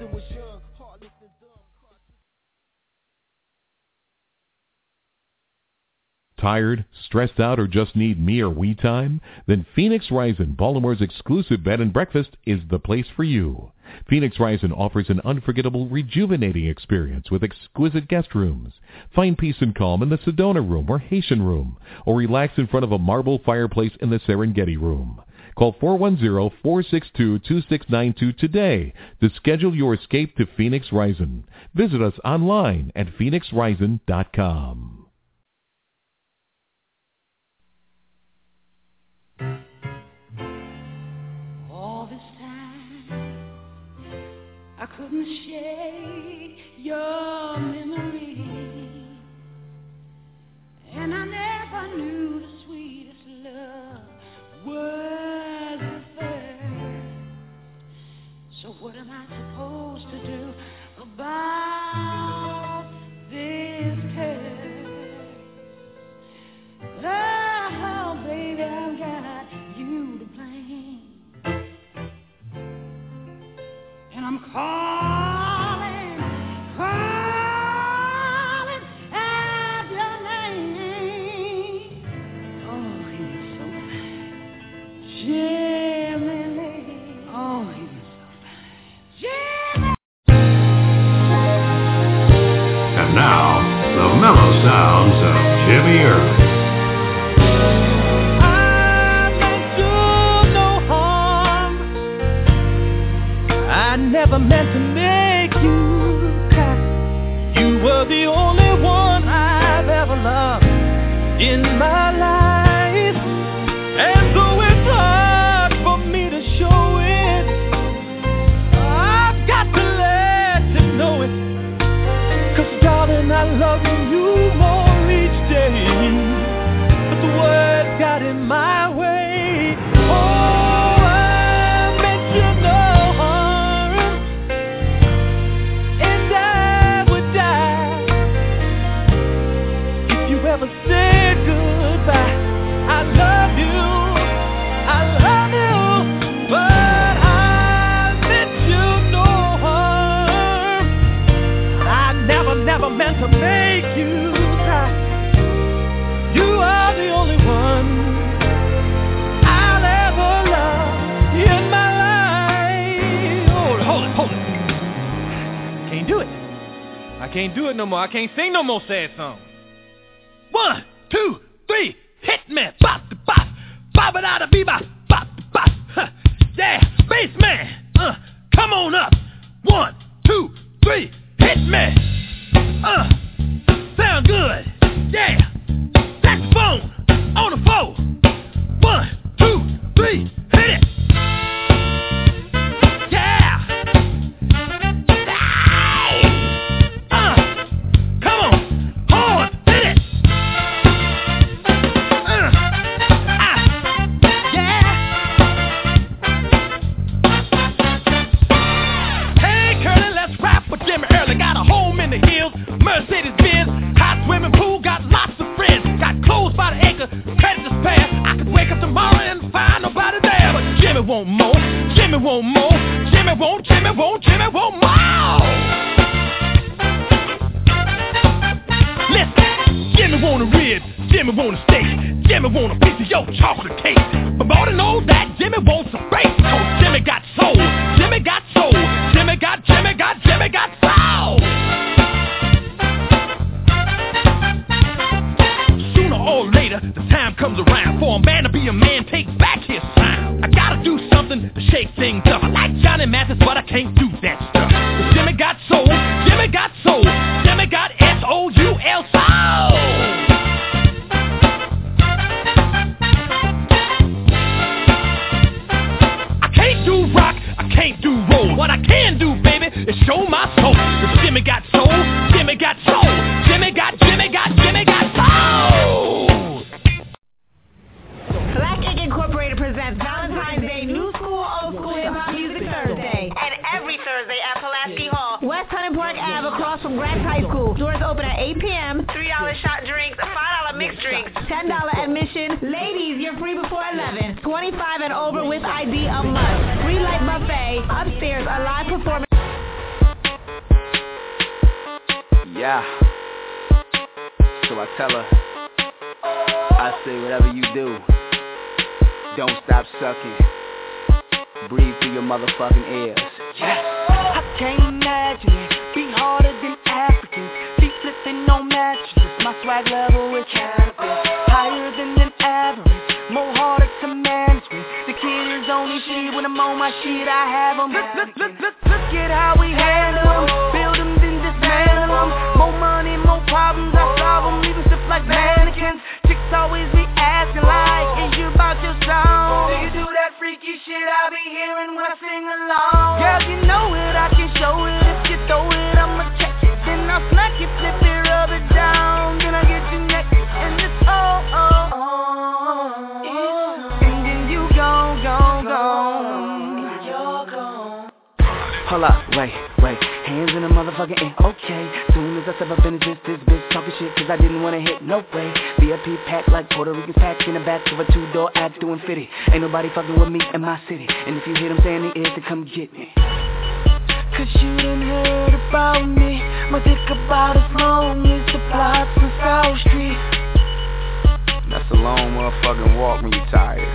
Tired, stressed out, or just need me or we time? Then Phoenix Rising, Baltimore's exclusive bed and breakfast, is the place for you. Phoenix Rising offers an unforgettable, rejuvenating experience with exquisite guest rooms. Find peace and calm in the Sedona Room or Haitian Room, or relax in front of a marble fireplace in the Serengeti Room. Call four one zero, four six two, two six nine two today to schedule your escape to Phoenix Rising. Visit us online at phoenix rising dot com. I couldn't shake your memory, and I never knew the sweetest love was preferred. So what am I supposed to do about this curse? Oh, baby, I've got you to blame. And I'm calling, calling out your name. Oh, he was so fine. Jimmy. Oh, he was so fine. Jimmy. And now, the mellow sounds of Jimmy Earl. I never meant to make you cry. You were the only one I've ever loved in my life. And though it's hard for me to show it, I've got to let you know it. 'Cause darling, I love you more each day. But the words got in my way. Oh, I meant you no harm, and I would die if you ever said goodbye. I love you, I love you, but I meant you no harm. I never, never meant to make you cry. You are the only one I'll ever love in my life. Hold it, hold it, hold it. Can't do it. I can't do it no more. I can't sing no more sad songs. One, two, three, hit me. Bop, bop, bop it out of bebop, bop, bop. Huh. Yeah, bassman, uh, come on up. One, two, three, hit me. Uh, sound good. Yeah, saxophone on the floor. One, two, three, hit it. Yeah. Hey. Uh, come on, horn, hit it. Uh, ah, yeah. Hey, Curly, let's rap with Jimmy Early. Got a home in the hills, Mercedes-Benz, hot swimming pool, got lots of friends. Got clothes by the acre, credit to spare. I could wake up tomorrow and find nobody there. But Jimmy want more, Jimmy want more, Jimmy want, Jimmy want, Jimmy want more. Listen, Jimmy want a rib, Jimmy want a steak, Jimmy want a piece of your chocolate cake. But more than all that, Jimmy wants a face. Cause Jimmy got soul, Jimmy got soul, Jimmy got, Jimmy got, Jimmy got soul. Sooner or later, the time comes around for a man to be a man, take back his sound. I gotta do something to shake things up. I like Johnny Mathis, but I can't do that stuff. But Jimmy got soul, Jimmy got soul, Jimmy got S O U L soul. I can't do rock, I can't do roll. What I can do, baby, is show my soul. 'Cause Jimmy got soul, Jimmy got soul, Jimmy got, Jimmy got, Jimmy got soul. Black Ink Incorporated presents Valentine's Day New School, Old School Hip Hop Music Thursday. And every Thursday at Pulaski Hall, West Huntington Park Ave, across from Grants High School. Doors open at eight p.m. three dollar shot drinks, five dollar mixed drinks, ten dollar admission. Ladies, you're free before eleven. twenty-five and over with I D a must. Free light buffet. Upstairs, a live performance. Yeah. So I tell her, I say whatever you do, don't stop sucking. Breathe through your motherfucking ears. Yes. I can't imagine it be harder than Africans. Feet flipping on mattresses. My swag level is cannabis. Higher than an average. More harder to manage me. The kid is only shit when I'm on my shit. I have them. Look, look, look, look, look at how we handle them. Build them, then dismantle them. More money, more problems. I solve them. Leaving stuff like mannequins. Chicks always be asking like, is you about your song? Do you do that freaky shit I be hearing when I sing along? Girl, you know it, I can show it. If you throw it, I'ma check it. Then I'll smack it, flip it, rub it down. Then I get you naked, and it's oh, oh, oh. And then you gon', gon', gon'. You're gone. Hold up, wait, wait. Hands in the motherfucking air, okay. Soon as I step up in this, this bitch talking shit, cause I didn't wanna hit, no way. V I P packed like Puerto Ricans packed in the back of a two-door act doing fifty. Ain't nobody fucking with me in my city. And if you hear them saying the ears, to come get me. Cause you done heard about me. My dick about as long as the blocks on South Street. That's a long motherfucking walk when you're tired.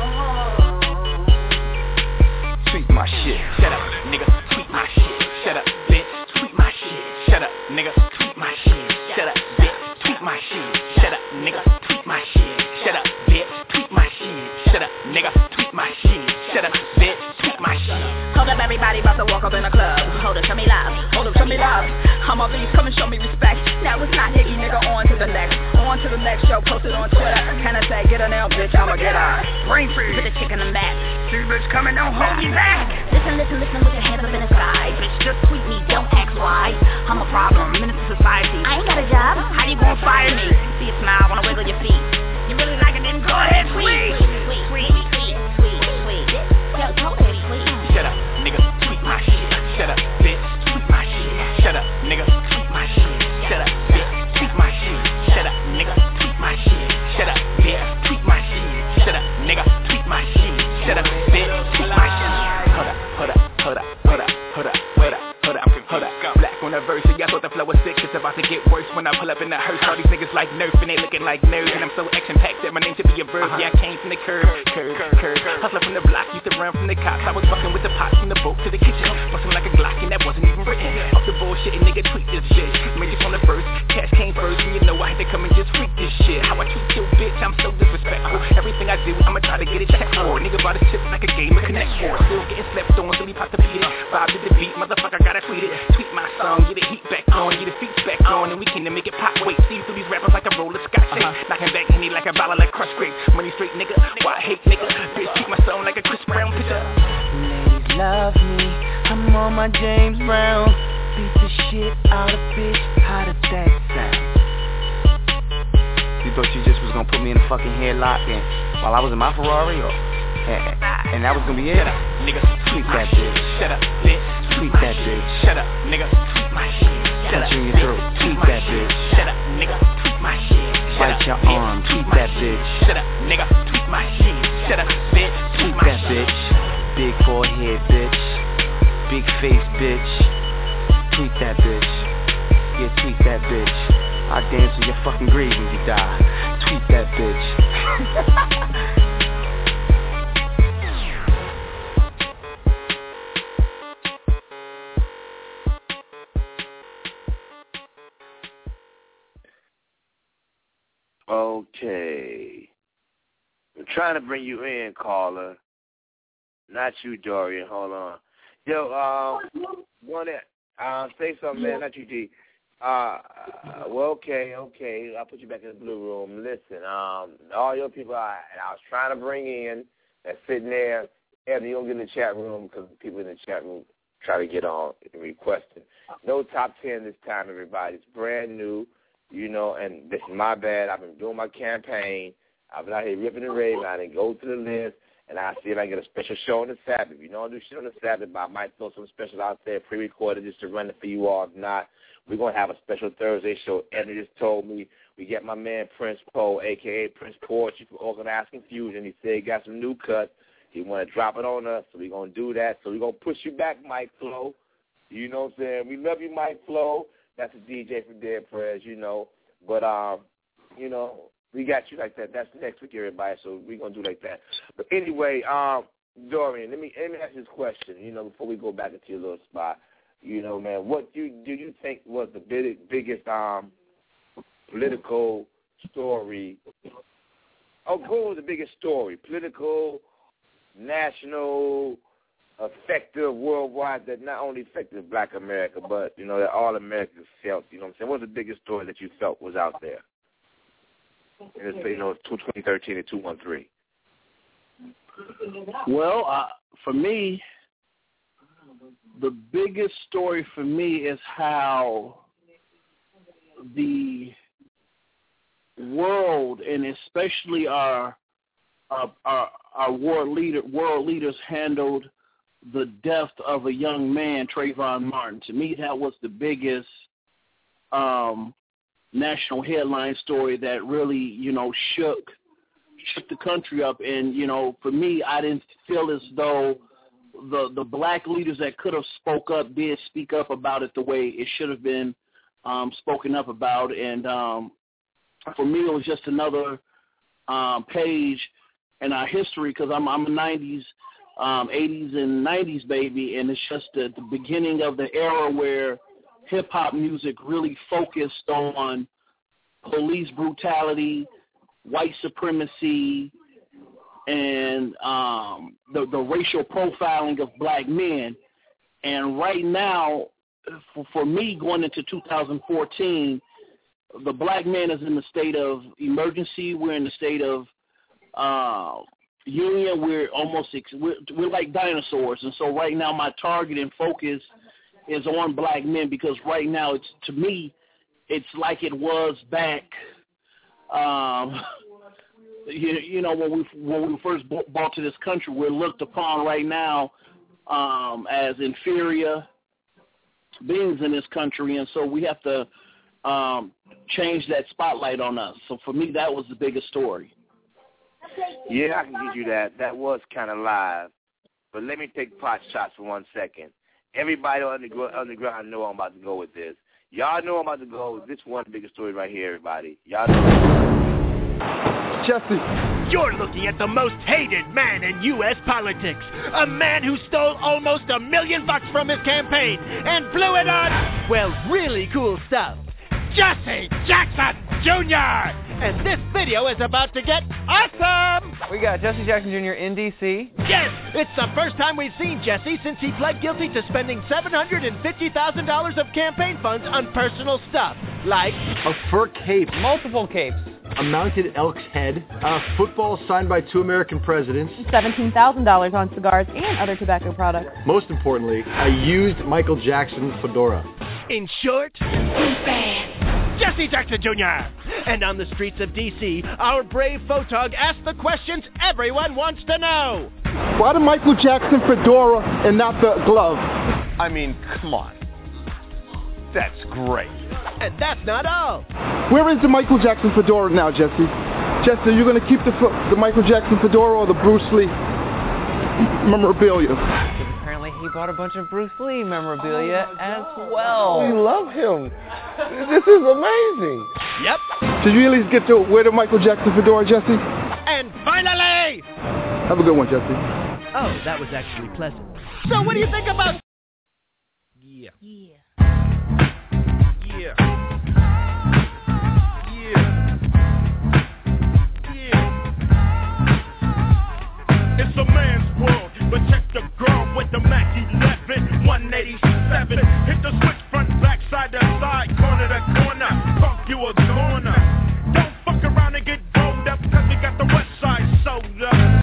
Tweet my shit. Shut up, nigga. Tweet my shit. Shut up, bitch. Tweet my shit. Shut up, nigga. Tweet my shit. Shut up, bitch. Tweet tweet my shit. Shut up, nigga, tweet my shit. Shut up, bitch, tweet my shit. Shut up, nigga, tweet my shit. Shut up, bitch, tweet my shit. Hold up, everybody about to walk up in the club. Hold up, show me love. Hold up, show me love. I'm all these, come and show me respect. Now it's not Iggy, nigga, on to the next. On to the next show, posted on Twitter. Can I say, get her now, bitch, I'ma get her. Brain freeze, put the chick in the back. See, bitch, coming, don't hold me back. Listen, listen, listen, with your hands up in the sky. Bitch, just tweet me, don't ask why. I'm a problem, menace to society. I ain't got a job. How you gonna fire me? See a smile, wanna wiggle your feet. You really like it, then go ahead, tweet. Tweet, tweet, tweet, tweet, tweet. Yo, go ahead, tweet. Shut up, nigga, tweet my shit. Shut up, bitch, tweet my shit. Shut up, nigga, tweet my shit. Shut up, bitch, tweet my shit. Shut up, nigga, tweet my shit. Shut up, bitch, tweet my shit. Shut up, nigga, tweet my shit. Shut up, bitch, tweet my shit. Hold up, hold up, hold up, hold up, hold up, hold up, hold up, hold up. Black on the verse, yeah, I thought the flow was sick. It's about to get worse when I pull up in the hearse. All these niggas like Nerf and they looking like nerds. And I'm so action-packed that my name should be a verb. Yeah, I came from the curb, curb, curb. Hustler from the block, used to run from the cops. I was fucking with the pots from the boat to the kitchen. Bustin' like a Glock and that wasn't even written. Off the bullshit and nigga tweet this shit. Made you on the verse, cash came first. And you know I had to come and just freak this shit. How I treat your bitch, I'm so disrespectful. Everything I do, I'ma try to get it checked for. Nigga bought his chips like a game of Connect Four. Still getting slept on, so he popped the beat. Vibe to the beat, motherfucker gotta tweet it. Tweet my song, get the heat back on, get the feet back on, and we can make it pop. Wait, see through these rappers like a roll of scotch. Uh-huh. Knocking back Henny like a bottle like Crush Grape. Money straight, nigga. Why I hate nigga? Bitch, keep my song like a Chris Brown picture. Ladies love me, I'm on my James Brown. Beat the shit out of bitch. How did that sound? You thought you just was gonna put me in a fucking headlock and while I was in my Ferrari, or and, and that was gonna be it? Shut up, nigga. Tweet that bitch. Shut up, bitch. Tweet that bitch. Shut up, nigga. Tweet my shit. Shut up, bitch. Tweet that bitch. Shut up, nigga. Tweet my shit. Bite your arm. Tweet that bitch. Shut up, nigga. Tweet my shit. Shut up, bitch. Tweet that bitch. Big forehead, bitch. Big face, bitch. Tweet that bitch. Yeah, tweet that bitch. I'll dance in your fucking grave when you die. Tweet that bitch. Okay. I'm trying to bring you in, caller. Not you, Dorian. Hold on. Yo, um, want to uh, say something, man. Not you, D. Uh, uh, well, okay, okay. I'll put you back in the blue room. Listen, um, all your people I, I was trying to bring in that's sitting there. Evan, you don't get in the chat room because people in the chat room try to get on and requesting. No top ten this time, everybody. It's brand new. You know, and this is my bad. I've been doing my campaign. I've been out here ripping and raving. I didn't go to the list, and I see if I can get a special show on the Sabbath. If you don't do shit on the Sabbath, but I might throw some specials out there, pre-recorded, just to run it for you all. If not, we're going to have a special Thursday show. Evan just told me we get my man Prince Poe, a k a. Prince Porch, from Organized Confusion. He said he got some new cuts. He want to drop it on us, so we're going to do that. So we're going to push you back, Mike Flo. You know what I'm saying? We love you, Mike Flo. That's a D J from Dead Prayers, you know. But, um, you know, we got you like that. That's next week, everybody, so we're going to do like that. But anyway, um, Dorian, let me let me ask you this question, you know, before we go back into your little spot. You know, man, what do you, do you think was the big, biggest um, political story? Oh, what was the biggest story? Political, national, effective, worldwide, that not only affected Black America, but, you know, that all Americans felt, you know what I'm saying? What was the biggest story that you felt was out there? And it's, you know, twenty thirteen and two one three. Well, uh, for me, the biggest story for me is how the world, and especially our our, our, our world leader world leaders handled the death of a young man, Trayvon Martin. To me, that was the biggest um, national headline story that really, you know, shook shook the country up. And, you know, for me, I didn't feel as though the the black leaders that could have spoke up did speak up about it the way it should have been um, spoken up about. And um, for me, it was just another um, page in our history, because I'm, I'm a nineties, um, eighties and nineties baby, and it's just the, the beginning of the era where hip-hop music really focused on police brutality, white supremacy, and um, the, the racial profiling of black men. And right now, for, for me, going into two thousand fourteen, the black man is in the state of emergency. We're in the state of uh, union. We're almost ex- we're, we're like dinosaurs. And so right now, my target and focus is on black men, because right now, it's to me, it's like it was back. Um, you, you know, when we when we first brought to this country, we're looked upon right now um, as inferior beings in this country, and so we have to um, change that spotlight on us. So for me, that was the biggest story. Yeah, I can give you that. That was kind of live. But let me take pot shots for one second. Everybody on the underground know I'm about to go with this. Y'all know I'm about to go with this one biggest story right here, everybody. Y'all know. Jesse. You're looking at the most hated man in U S politics. A man who stole almost a million bucks from his campaign and blew it on, well, really cool stuff. Jesse Jackson Junior And this video is about to get awesome! We got Jesse Jackson Junior in D C Yes, it's the first time we've seen Jesse since he pled guilty to spending seven hundred fifty thousand dollars of campaign funds on personal stuff, like a fur cape, multiple capes, a mounted elk's head, a football signed by two American presidents, seventeen thousand dollars on cigars and other tobacco products. Most importantly, a used Michael Jackson fedora. In short, he's bad. Jesse Jackson Junior And on the streets of D C, our brave photog asked the questions everyone wants to know. Why the Michael Jackson fedora and not the glove? I mean, come on. That's great. And that's not all. Where is the Michael Jackson fedora now, Jesse? Jesse, are you going to keep the the Michael Jackson fedora or the Bruce Lee memorabilia? Apparently he bought a bunch of Bruce Lee memorabilia as well. We love him. This is amazing. Yep. Did you at least get to wear the Michael Jackson fedora, Jesse? And finally... Have a good one, Jesse. Oh, that was actually pleasant. So what do you think about... Yeah. Yeah. Yeah. Yeah. Yeah. It's a man's world, but check the girl with the Mac eleven, one eighty-seven. Hit the switch front, back, side to side, corner to corner. Fuck you a corner. Don't fuck around and get rolled up, cause we got the west side sold up.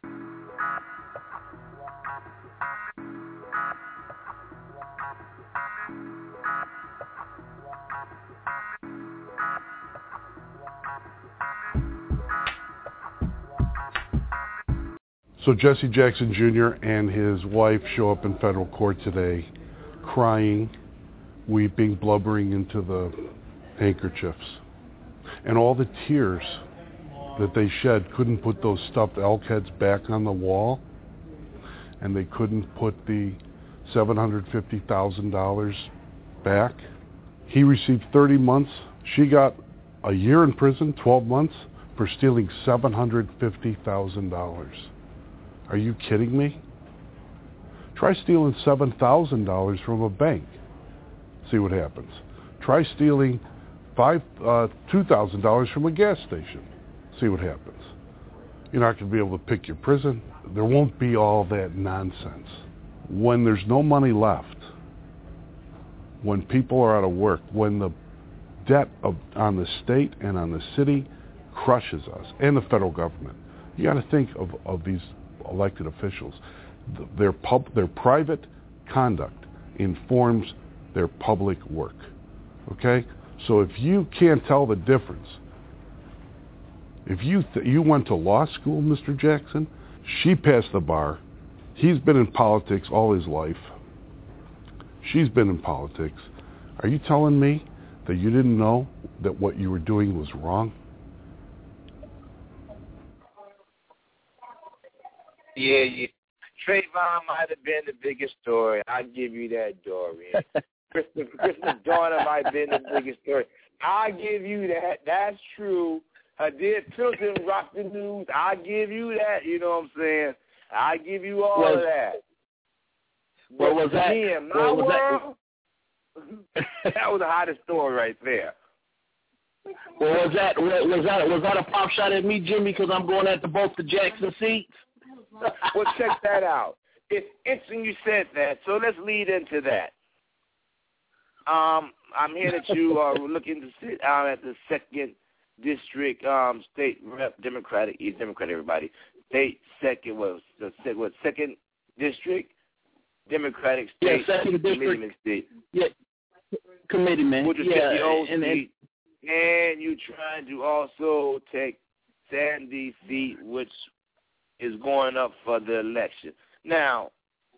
So Jesse Jackson Junior and his wife show up in federal court today, crying, weeping, blubbering into the handkerchiefs. And all the tears that they shed couldn't put those stuffed elk heads back on the wall, and they couldn't put the seven hundred fifty thousand dollars back. He received thirty months. She got a year in prison, twelve months, for stealing seven hundred fifty thousand dollars. Are you kidding me? Try stealing seven thousand dollars from a bank. See what happens. Try stealing five, uh, two thousand dollars from a gas station. See what happens. You're not going to be able to pick your prison. There won't be all that nonsense. When there's no money left, when people are out of work, when the debt of, on the state and on the city crushes us, and the federal government, you got to think of, of these elected officials. Their pub, their private conduct informs their public work. Okay? So if you can't tell the difference, if you th- you went to law school, Mister Jackson, she passed the bar. He's been in politics all his life. She's been in politics. Are you telling me that you didn't know that what you were doing was wrong? Yeah, yeah. Trayvon might have been the biggest story. I'll give you that, Dorian. Christmas, Christmas Dorner might have been the biggest story. I'll give you that. That's true. I did Pilsen rock the news. I'll give you that. You know what I'm saying? I'll give you all was, of that. What was that? Me and my what was world, that? That was the hottest story right there. Well, was that was that was that a pop shot at me, Jimmy? Because I'm going after both the Jackson seats. Well, check that out. It's interesting you said that. So let's lead into that. Um, I'm here that you are looking to sit out at the second district um, state rep Democratic, East Democrat, everybody. State second was the what second district Democratic state yeah, second committeeman district. Yeah, committeeman. Which is yeah, the old and, seat. And you trying to also take Sandy's seat, which is going up for the election. Now,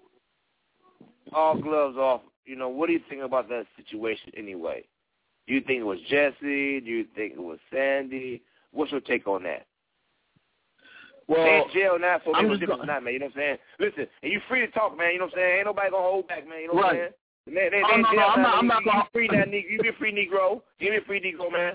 all gloves off. You know, what do you think about that situation anyway? Do you think it was Jesse? Do you think it was Sandy? What's your take on that? Well, they in jail now, so I'm there's just no difference go- not, man. You know what I'm saying? Listen, and you free to talk, man. You know what I'm saying? Ain't nobody gonna hold back, man. You know what I'm right. saying? Man, they, they oh, in no, jail no, I'm now. not, I'm not you, gonna... you free that nigga. You be a free Negro. You be a free Negro, man.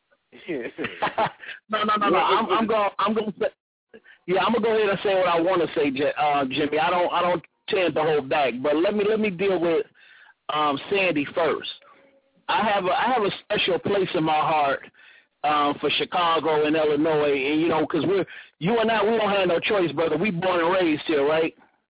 no, no, no, no. I'm, I'm going. I'm going to say. Yeah, I'm gonna go ahead and say what I want to say, uh, Jimmy. I don't. I don't tend to hold back. But let me let me deal with um, Sandy first. I have a, I have a special place in my heart um, for Chicago and Illinois, and you know, because we're you and I, we don't have no choice, brother. We born and raised here, right?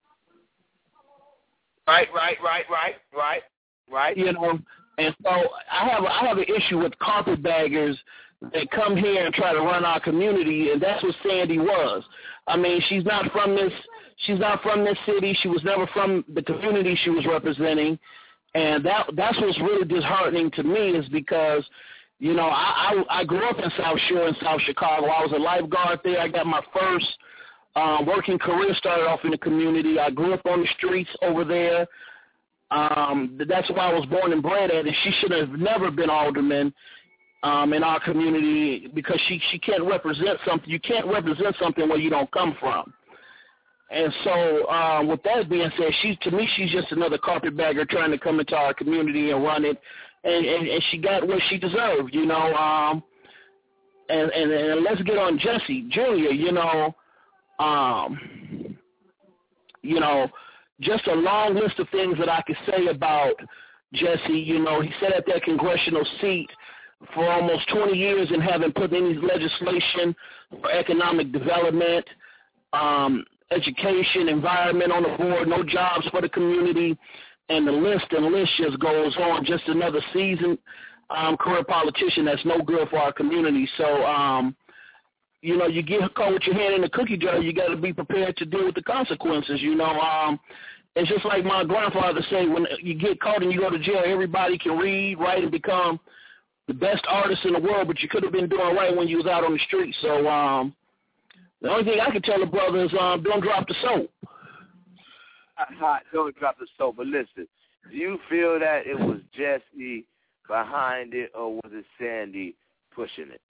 Right, right, right, right, right, right. You know, and so I have a, I have an issue with carpetbaggers that come here and try to run our community, and that's what Sandy was. I mean, she's not from this. She's not from this city. She was never from the community she was representing. And that that's what's really disheartening to me is because, you know, I, I, I grew up in South Shore in South Chicago. I was a lifeguard there. I got my first uh, working career started off in the community. I grew up on the streets over there. Um, that's where I was born and bred at, and she should have never been alderman um, in our community because she, she can't represent something. You can't represent something where you don't come from. And so, uh, with that being said, she to me she's just another carpetbagger trying to come into our community and run it, and, and, and she got what she deserved, you know. Um, and, and and let's get on Jesse Junior You know, um, you know, just a long list of things that I could say about Jesse. You know, he sat at that congressional seat for almost twenty years and haven't put any legislation for economic development. Um, education, environment on the board, no jobs for the community, and the list and list just goes on. Just another seasoned um, career politician that's no good for our community. So, um, you know, you get caught with your hand in the cookie jar, you got to be prepared to deal with the consequences, you know. Um, it's just like my grandfather said, when you get caught and you go to jail, everybody can read, write, and become the best artist in the world, but you could have been doing right when you was out on the street. So, um, the only thing I can tell the brother is um, don't drop the soap. Hot, don't drop the soap. But listen, do you feel that it was Jesse behind it, or was it Sandy pushing it?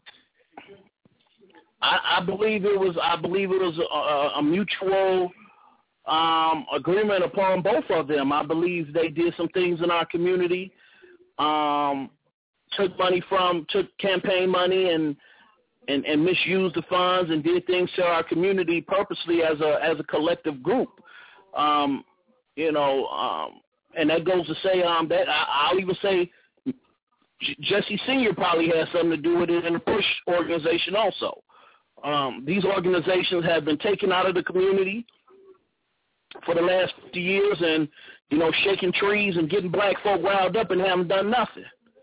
I, I believe it was. I believe it was a, a mutual um, agreement upon both of them. I believe they did some things in our community, um, took money from, took campaign money, and. And, and misused the funds and did things to our community purposely as a as a collective group, um, you know. Um, and that goes to say um, that I, I'll even say Jesse Senior probably has something to do with it in the Push organization also. Um, these organizations have been taken out of the community for the last fifty years, and you know, shaking trees and getting black folk riled up and haven't done nothing.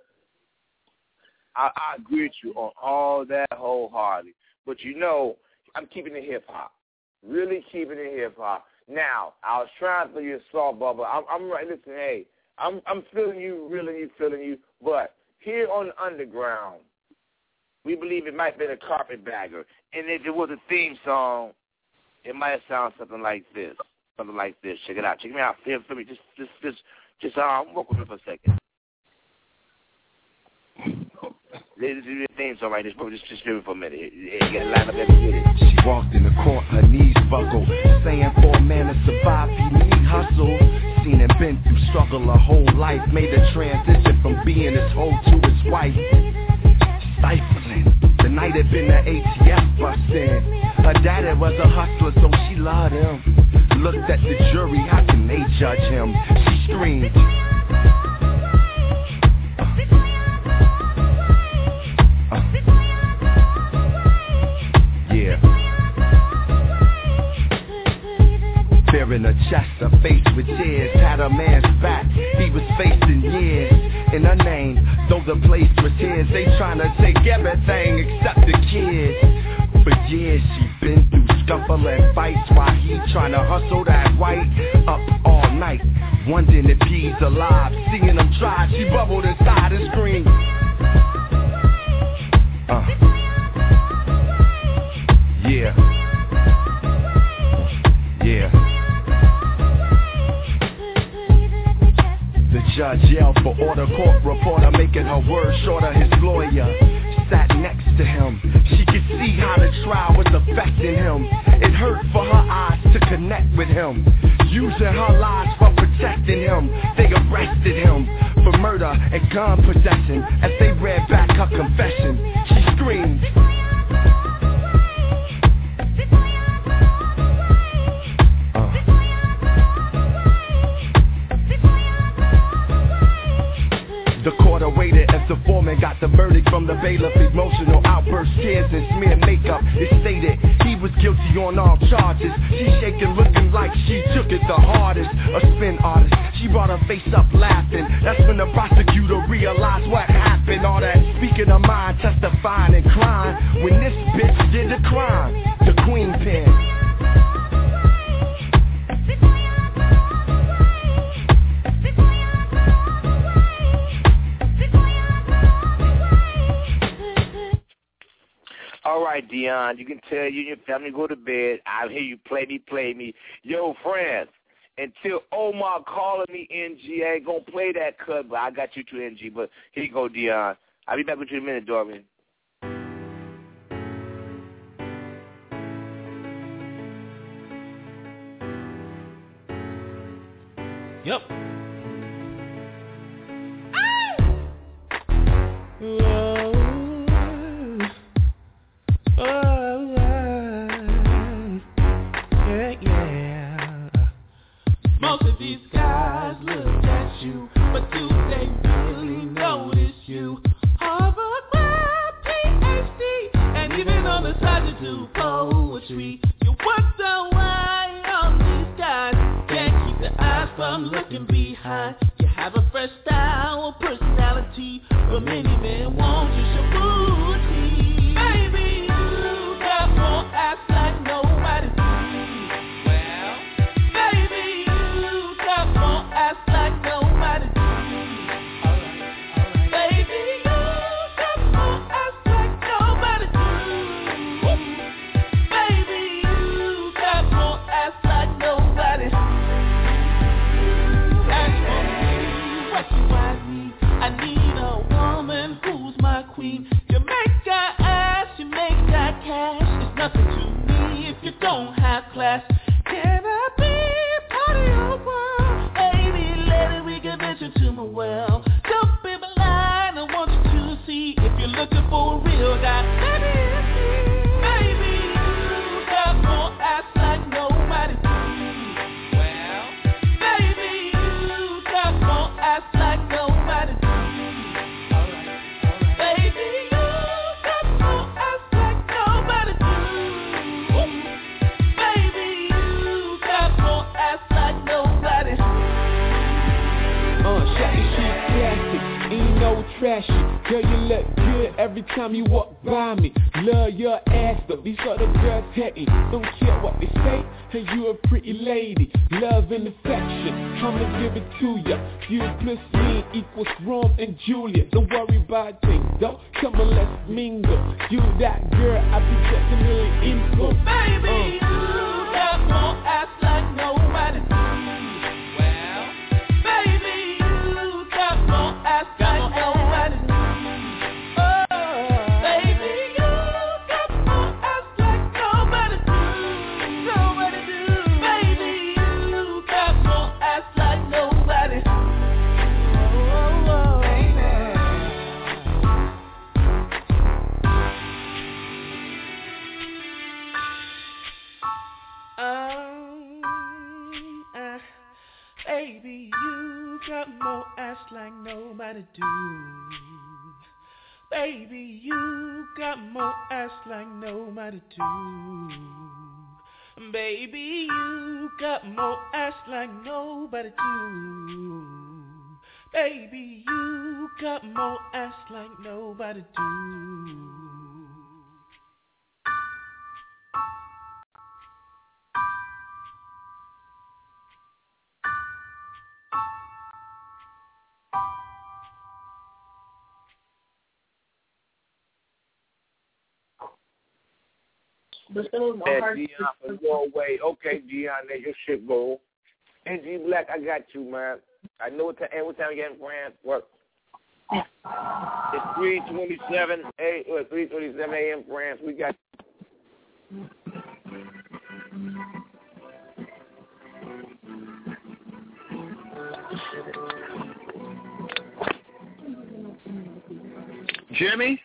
I, I agree with you on all that wholeheartedly. But, you know, I'm keeping it hip-hop, really keeping it hip-hop. Now, I was trying to throw you a softball, but I'm, I'm right. Listen, hey, I'm, I'm feeling you, really you, feeling you. But here on the underground, we believe it might have been a carpetbagger. And if it was a theme song, it might sound something like this, something like this. Check it out. Check me out. Feel, feel me. Just, just, just, just um, work with me for a second. Ladies and gentlemen, theme song right there. Just, just feel me for a minute. You gotta line up every minute. She walked in the court, her knees buckled, saying for a man to survive, he need hustle. Seen and been through struggle her whole life, made a transition from being his hoe to his wife. Stifling. The night had been the A T F bust in. Her daddy was a hustler, so she loved him. Looked at the jury, how can they judge him? She screamed. in her chest, her face with tears, had a man's back, he was facing years. In her name, though the place was his, they tryna take everything except the kids. For years she been through scuffle and fights while he tryna hustle that white up all night, wondering if he's alive. Seeing him try, she bubbled inside and screamed. Uh. Yeah. Yeah. The judge yelled for order, court reporter making her words shorter. His lawyer sat next to him. She could see how the trial was affecting him. It hurt for her eyes to connect with him. Using her lies for protecting him. They arrested him for murder and gun possession. As they read back her confession, she screamed. The court awaited as the foreman got the verdict from the bailiff. Emotional outburst, tears and smeared makeup. It stated he was guilty on all charges. She shaking, looking like she took it the hardest. A spin artist, she brought her face up laughing. That's when the prosecutor realized what happened. All that speaking her mind, testifying and crying. When this bitch did the crime, the queen pen. All right, Dion, you can tell you and your family go to bed. I hear you play me, play me. Yo, friends, until Omar calling me N G, I ain't going to play that cut, but I got you to N G. But here you go, Dion. I'll be back with you in a minute, Dorian. Yep. Oh, yeah, yeah. Most of these guys look at you, but do they really notice you? Harvard grad, P H D, and even on the side you do poetry. You wonder why all these guys can't keep their eyes from looking behind. You have a fresh style or personality, but many men won't use your booty. Baby, more ass like nobody do. Well, baby, you got more ass like nobody do. Alright, alright. Baby, you got more ass like nobody do. Baby, you got more ass like nobody do. That's for me, what you I need. I need a woman who's my queen. You make that ass, you make that cash. Nothing to me if you don't have class. Can I be part of your world? Baby, later we can venture to my well. Jump in my line, I want you to see if you're looking for a real guy. Baby, it's me. Baby, you got more ass like nobody do. Well, baby, you got more ass like nobody do. Alright, alright. Baby, you got more ass like nobody do. Trashy, girl, you look good every time you walk by me. Love your ass, though these other girls hating. Don't care what they say, and you a pretty lady. Love and affection, I'ma give it to ya. You plus me equals Rome and Julia. Don't worry about things, though. Come on, let's mingle. You that girl, I be definitely into. Baby, uh. you got more ass like nobody do. Well, baby, you got more ass like nobody. Baby, you got more ass like nobody do. Baby, you got more ass like nobody do. Baby, you got more ass like nobody do. Baby, you got more ass like nobody do. And Dion, for your way. Okay, Dion, let your shit go. N G Black, I got you, man. I know what time, what time you get in France. What? It's three twenty-seven a or three twenty-seven a m France. We got. Jimmy?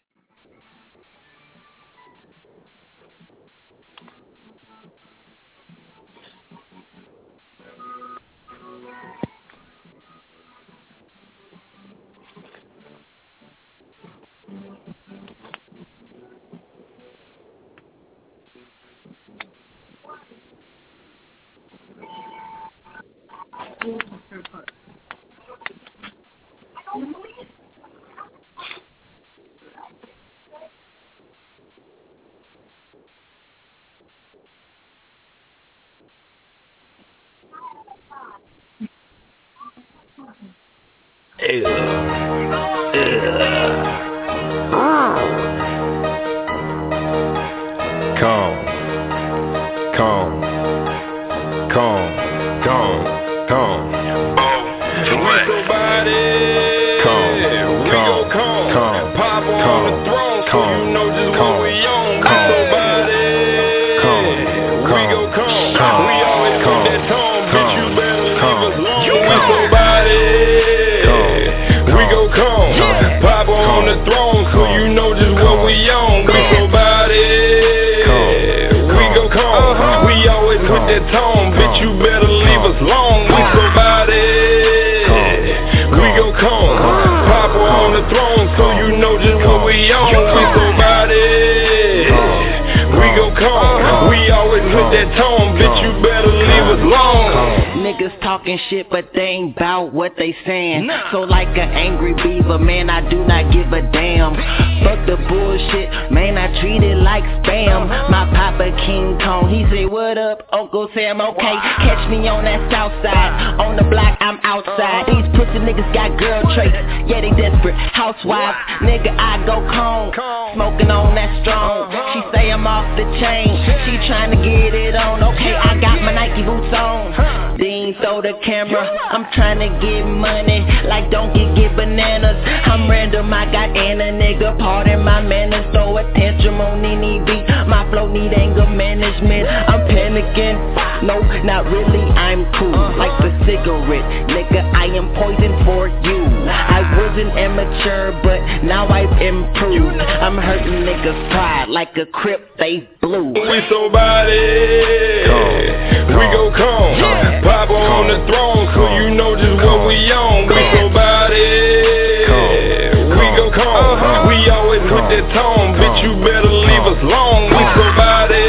Shit, but they ain't bout what they saying. Nah. So like an angry beaver, man, I do not give a damn. Fuck the bullshit, man, I treat it like spam. My papa King Kong, he say, what up, Uncle Sam, okay. Catch me on that south side, on the block, I'm outside. These pussy niggas got girl traits, yeah, they desperate. Housewives, nigga, I go Kong, smoking on that strong. She say I'm off the chain, she trying to get it on. Okay, I got my Nike boots on. Dean throw the camera, I'm trying to get money, like don't get get bananas. I'm random, I got in a nigga, pardon my manners, throw a tantrum on any beat. My flow need anger management, I'm panicking, no, not really, I'm cool, like the cigarette, nigga, I am poison for you. I wasn't immature, but now I've improved. I'm hurting niggas' pride, like a crip, they blue. We so body, we go come. Papa on the throne, so you know just what we on. We so body, we go calm. We always with that tone, bitch, you better leave us alone. We so body,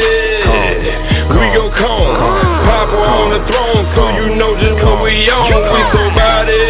we go calm. Papa on the throne, so you know just what we on. We so body,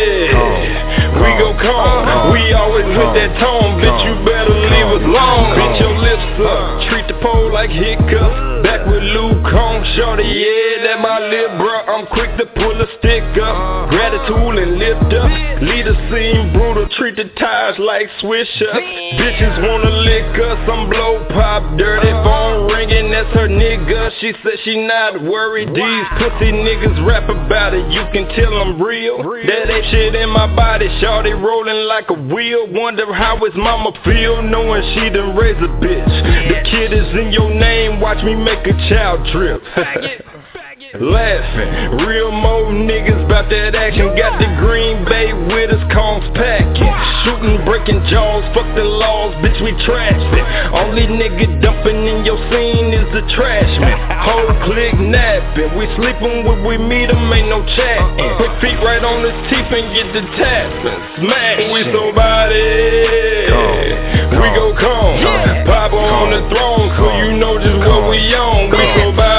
we go calm. We always with that tone, bitch, you better leave us alone. Bitch, your lips up, treat the pole like hiccups. Back with Luke Kong, shorty, yeah, that my lip, bro. I'm quick to pull a stick up, gratitude and lift up. Lead a scene brutal, treat the tires like swish ups. Bitches wanna lick us, I'm blow pop, dirty phone ringing, that's her nigga. She said she not worried. These pussy niggas rap about it, you can tell I'm real. That ain't shit in my body, shorty rolling like a wheel. Wonder how his mama feel, knowing she done raised a bitch. The kid is in your name, watch me make a child trip. Laughing, real mo niggas bout that action. Got the Green Bay with us, Combs packing. Shooting, breaking jaws, fuck the laws, bitch, we trashed it. Only nigga dumping in your scene is the trash man. Whole click napping, we sleeping when we meet them, ain't no chatting. Put feet right on his teeth and get the tapping. Smash, we so body, we go come. Papa on the throne, so you know just what we on. We so body.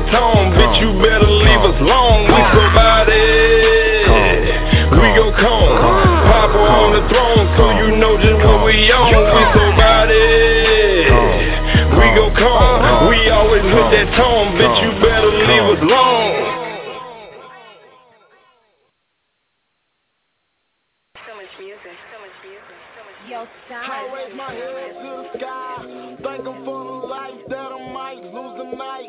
tone, bitch, you better leave us alone. We somebody, we go come, Papa on the throne, so you know just what we on. We somebody, we go come, we always with that tone, bitch, you better leave us alone. I raise my head to the sky, thanking for the life that I might lose the night.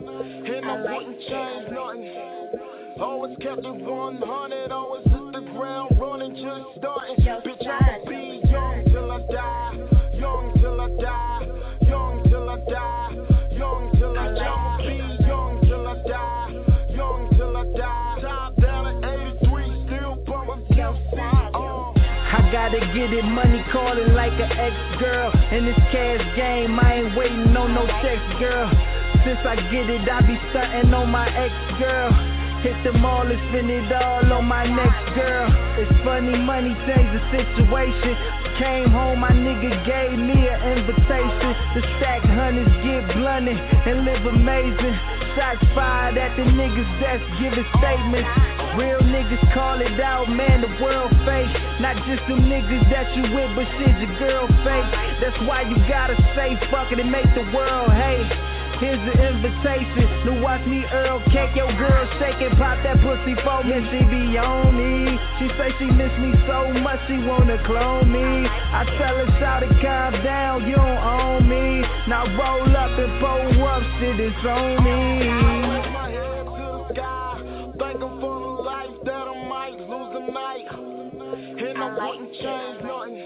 And I wouldn't change nothing. Always kept it one hundred, always hit the ground running, just starting. Bitch, I'ma be young till I die, young till I die, young till I die, young till I die. I'ma be young till I die, young till I die. Top down at eighty-three, still bumping Kelsey. Oh. I gotta get it, money calling like an ex-girl. In this cash game, I ain't waiting on no text, girl. Since I get it, I be stunting on my ex-girl. Hit the mall and spend it all on my next girl. It's funny, money changed the situation. Came home, my nigga gave me an invitation to stack hundreds, get blunted, and live amazing. Shots fired at the niggas that's giving statements. Real niggas call it out, man, the world fake. Not just them niggas that you with, but shit, your girl fake. That's why you gotta say fuck it and make the world hate. Here's the invitation, to watch me Earl cake, your girl shake and pop that pussy for me. She be on me, she say she miss me so much, she wanna clone me. I tell her, shout it, calm down, you don't own me. Now roll up and pull up, shit is on me. My head to the sky, thanking for the life that I might lose the night. And I wouldn't change nothing.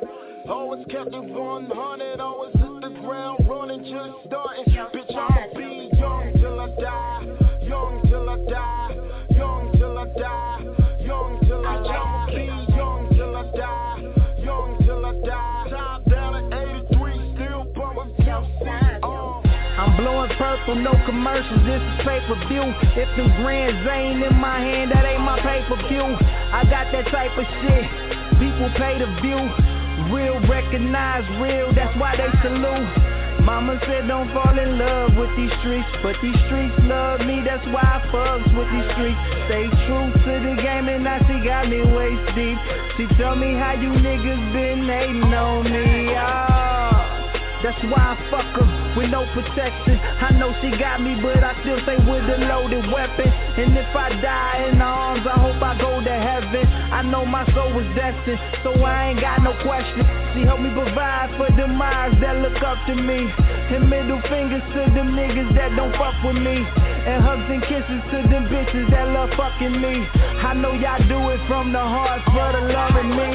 Always kept it one hundred, always hit the ground running, just starting. Bitch, I'ma be young till I die, young till I die, young till I die, young till I die. I'ma be young till I die, young till I die. Top down at eighty-three, still bumping Kelsey. Oh. I'm blowing purple, no commercials, this is pay-per-view. If them grands ain't in my hand, that ain't my pay-per-view. I got that type of shit, people pay the view. Real recognize real, that's why they salute. Mama said don't fall in love with these streets, but these streets love me, that's why I fucks with these streets. Stay true to the game and now she got me waist deep. She tell me how you niggas been hating on me, oh. That's why I fuck her with no protection. I know she got me, but I still stay with a loaded weapon. And if I die in her arms, I hope I go to heaven. I know my soul was destined, so I ain't got no question. She helped me provide for them eyes that look up to me. And middle fingers to them niggas that don't fuck with me. And hugs and kisses to them bitches that love fucking me. I know y'all do it from the heart for the love of me.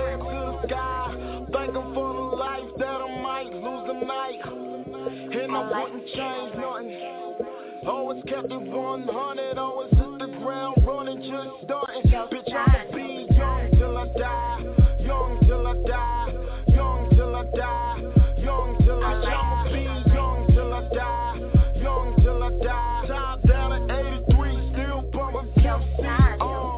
Thanking for the life that I might lose the night. And I wouldn't change nothing. Always kept it one hundred, always hit the ground running, just starting. Bitch, I'ma be young till I die, young till I die, young till I die, young till I die. I'ma be young till I die, young till I die. Top down at eighty-three, still bumping Kelsey. Oh.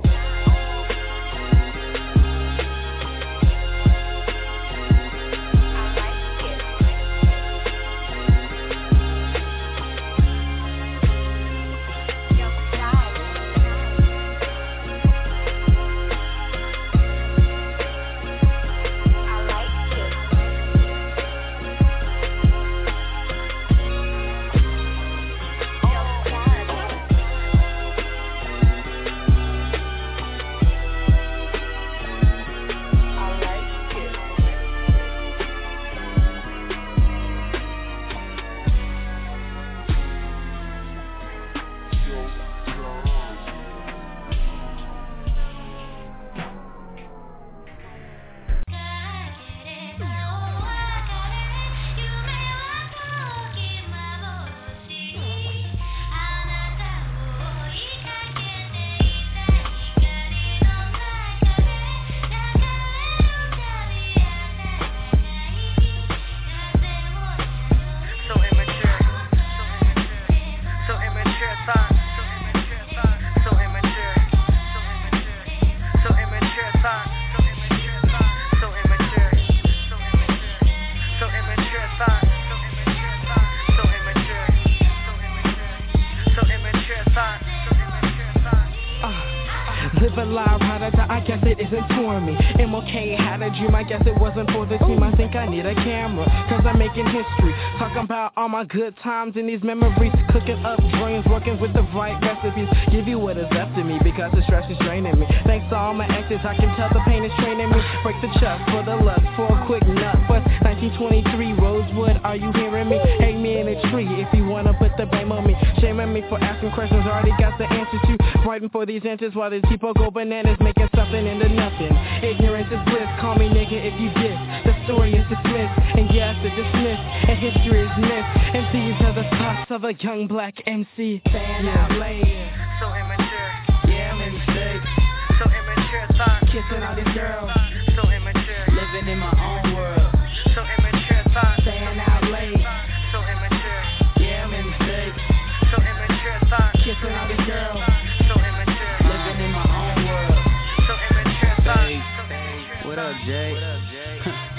it isn't touring me. M L K had a dream, I guess it wasn't for the team. I think I need a camera, cause I'm making history. Talking about all my good times and these memories. Cooking up dreams, working with the right recipes. Give you what is left of me, because the stress is draining me. Thanks to all my exes, I can tell the pain is training me. Break the chest for the lust, for a quick nut. But nineteen twenty-three, Rosewood, are you hearing me? Hang me in a tree if you wanna put the blame on me. Shaming me for asking questions, already got the answer to. Fighting for these answers while these people go bananas, making something into nothing. Ignorance is bliss, call me nigga if you diss. The story is dismissed, and yes, it's dismissed, and history is missed. And these are the thoughts of a young black M C. Fan yeah. out late, so immature. Yeah, I made mistakes. So immature thoughts. Kissing all these girls. So immature. Living in my own world. So immature thoughts. Staying out late. So immature. Yeah, I made mistakes. So immature thoughts. Kissing all these girls. So immature. Living in my own world. So immature thoughts. Hey, what up, Jay? What up, Jay?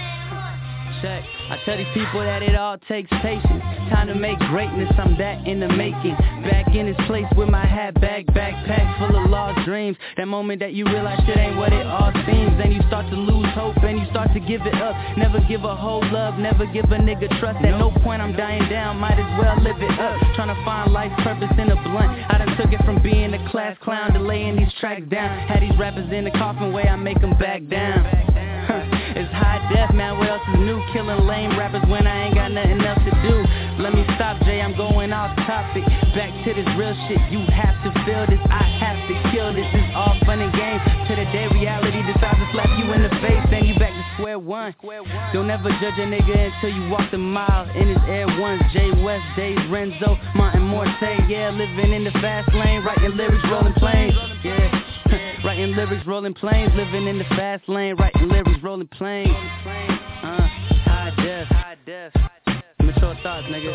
Check. I tell these people that it all takes patience. Time to make greatness, I'm that in the making. Back in this place with my hat bag, backpack full of lost dreams. That moment that you realize shit ain't what it all seems. Then you start to lose hope and you start to give it up. Never give a whole love, never give a nigga trust. At no point I'm dying down, might as well live it up. Trying to find life's purpose in a blunt. I done took it from being a class clown to laying these tracks down. Had these rappers in the coffin way, I make them back down. It's high def, man, what else is new? Killing lame rappers when I ain't got nothing else to do. Let me stop, Jay, I'm going off topic. Back to this real shit, you have to feel this. I have to kill this, it's all fun and games. To the day reality decides to slap you in the face, then you back to square one. Don't ever judge a nigga until you walk the mile. In his Air Ones, Jay West, Days, Renzo, Martin Morte. Yeah, living in the fast lane, writing lyrics, rolling planes. Yeah. Writing lyrics, rolling planes, living in the fast lane, writing lyrics, rolling planes. Uh, high def, high def. Mature thoughts, nigga.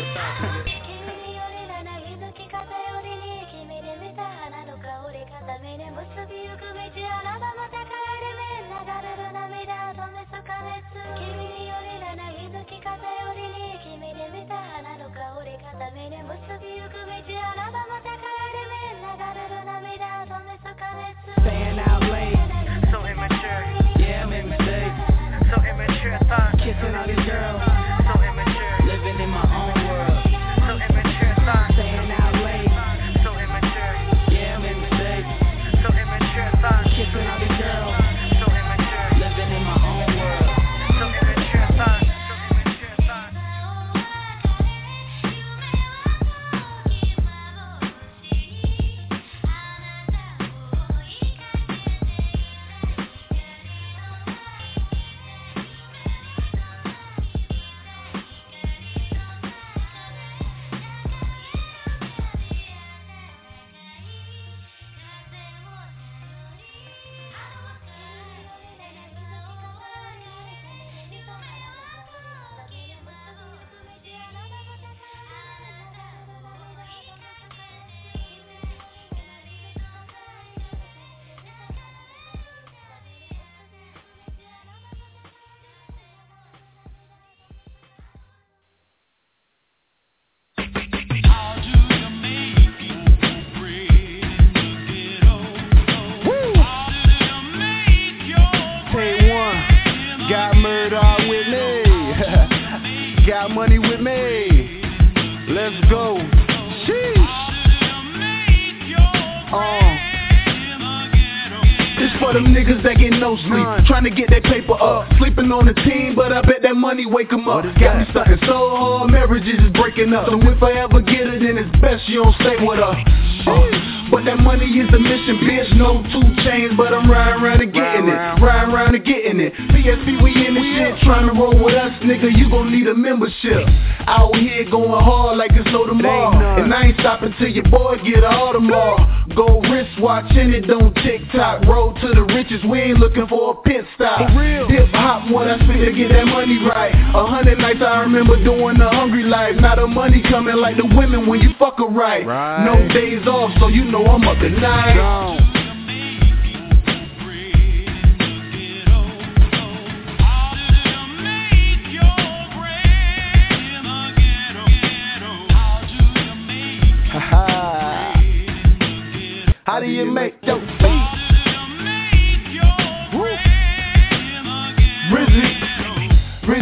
Staying out late. So immature. Yeah, I made mistakes. So immature thoughts. Kissing all these girls. So immature. Living in my own world. So immature thoughts. Staying out late. So immature. Yeah, I made mistakes. So immature thoughts. Kissing all these girls. So immature. Living in my own world. So immature thoughts. So immature thoughts. Got money with me. Let's go. Sheesh. Uh. This for them niggas that get no sleep, trying to get that paper up. Sleeping on the team, but I bet that money wake them up. Got me something so hard, marriages is breaking up. So if I ever get it, then it's best you don't stay with her. Uh. But that money is the mission, bitch. No two chains, but I'm riding around and getting it. Riding around and getting it. P S P, we in the shit. Trying to roll with us, nigga. You gon' need a membership. Out here going hard like it's no tomorrow. And I ain't stopping till your boy get all tomorrow. Go wristwatch and it don't tick-tock. Road to the riches, we ain't looking for a pit stop. Hip-hop, what I spit to get that money right. A hundred nights I remember doing the hungry life. Now the money coming like the women when you fuck her right. right. No days off, so you know I'm up at night. Gone. How do you make your feet?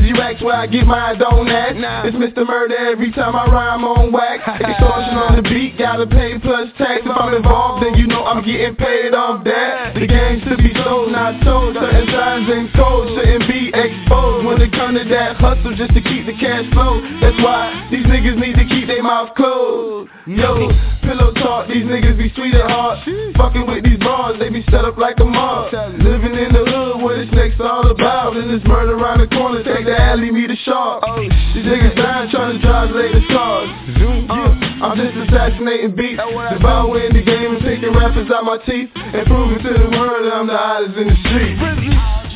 Easy racks where I get mine, don't ask. Nah. It's Mister Murder every time I rhyme on wax. Extortion on the beat, gotta pay plus tax. If I'm involved, then you know I'm getting paid off that. The game's to be sold, not told. Certain signs and codes shouldn't be exposed. When it come to that hustle, just to keep the cash flow. That's why these niggas need to keep their mouth closed. Yo, pillow talk, these niggas be sweet at heart. Fucking with these bars, they be set up like a mob. Living in the hood, what it's next all about. And this murder around the corner, take the alley, meet a shark. These niggas dying trying to drive latest cars. Uh, I'm just assassinating beats, devouring the game and taking rappers out my teeth, and proving to the world that I'm the hottest in the street.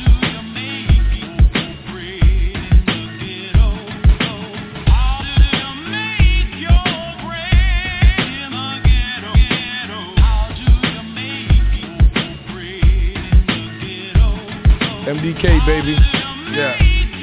M D K, baby. Yeah.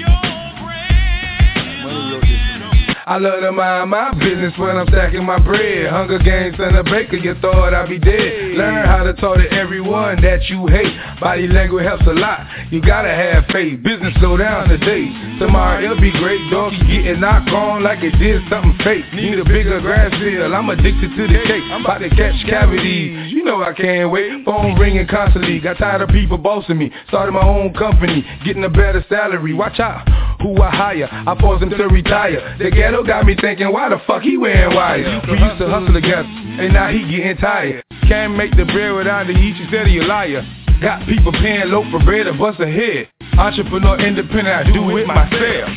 I love to mind my business when I'm stacking my bread. Hunger Games and a baker, you thought I'd be dead. Learn how to talk to everyone that you hate. Body language helps a lot. You gotta have faith. Business slow down today. Tomorrow it'll be great. Dog getting knocked on like it did something fake. Need a bigger grass field. I'm addicted to the cake. I'm about to catch cavities. You know I can't wait. Phone ringing constantly. Got tired of people bossing me. Started my own company. Getting a better salary. Watch out who I hire. I force them to retire. The ghetto got me thinking, why the fuck he wearing wires? We used to hustle together, and now he getting tired. Can't make the bread without the eat, you said he a liar. Got people paying low for bread to bust a head. Entrepreneur independent, I do it myself.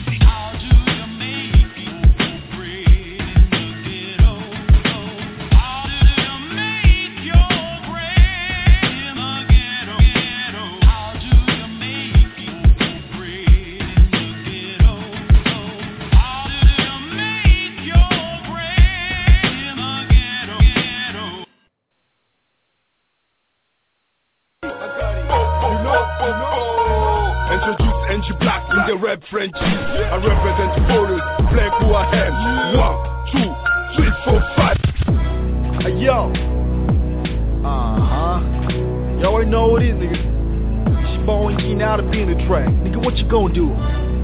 Introduce N G Black in the rap French. I represent the voters, black who I am. One, two, three, four, five. Hey, yo. Uh-huh. Y'all already know what it is, nigga. She phone getting out of being the track. Nigga, what you gonna do?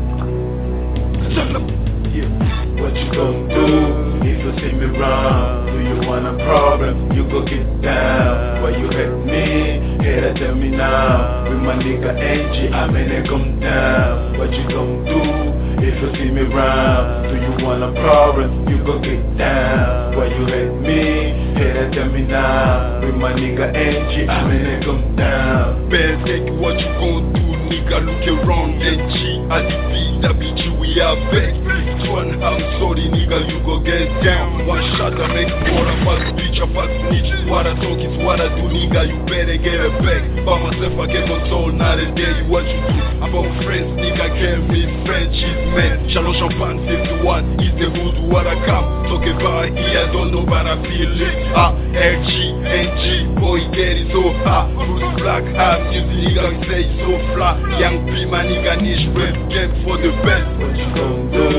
Yeah. What you gonna do if you see me wrong? Do you want a problem? You go get down. Why you hate me? Hater tell me now. With my nigga Angie, I'm in it come down. What you gonna do if you see me wrong? Do you want a problem? You go get down. Why you hate me? Hater tell me now. With my nigga Angie, I'm in it come down. Bad take what you gonna do, nigga? Look around Angie. I defeat the bitch we are back. One hand, sorry nigga, you go get down. One shot I make more of a bitch, a fast snitch. What I talk is what I do, nigga, you better get it back. By myself I get my soul, not a day, what you do. About friends, nigga, can't meet friends, she's man. Shallow champagne, fifty-one, is the hood what I come. Talk about here, I don't know but I feel it. Ah, L G, N G, boy get it so hot. Bruce Black, hot, music nigga, say so flat. Young P, my nigga, niche rap, get for the best. What you gonna do?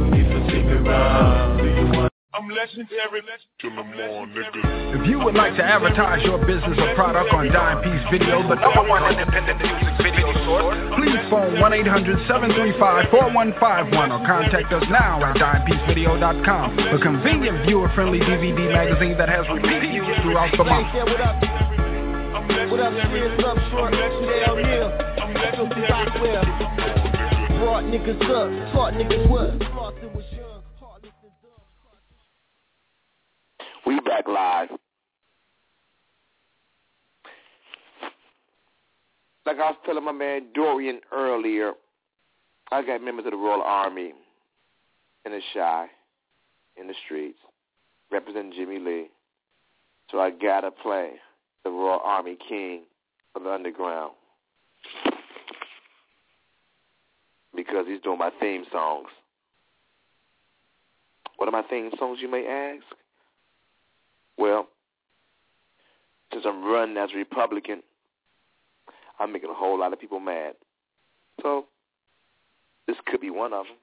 I'm legendary, to the more, nigga. If you would like to advertise your business or product on Dime Piece Video, the number one independent music video source, please phone one eight hundred, seven three five, four one five one or contact us now at dime piece video dot com, a convenient viewer-friendly D V D magazine that has repeated use throughout the month. What up, Spears? What up, Short? Dale Neal. Filthy Rockwell. Brought niggas up, taught niggas what? We back live. Like I was telling my man Dorian earlier, I got members of the Royal Army in the Chi, in the streets, representing Jimmy Lee. So I gotta play the Royal Army King of the Underground because he's doing my theme songs. What are my theme songs, you may ask? Well, since I'm running as a Republican, I'm making a whole lot of people mad. So, this could be one of them.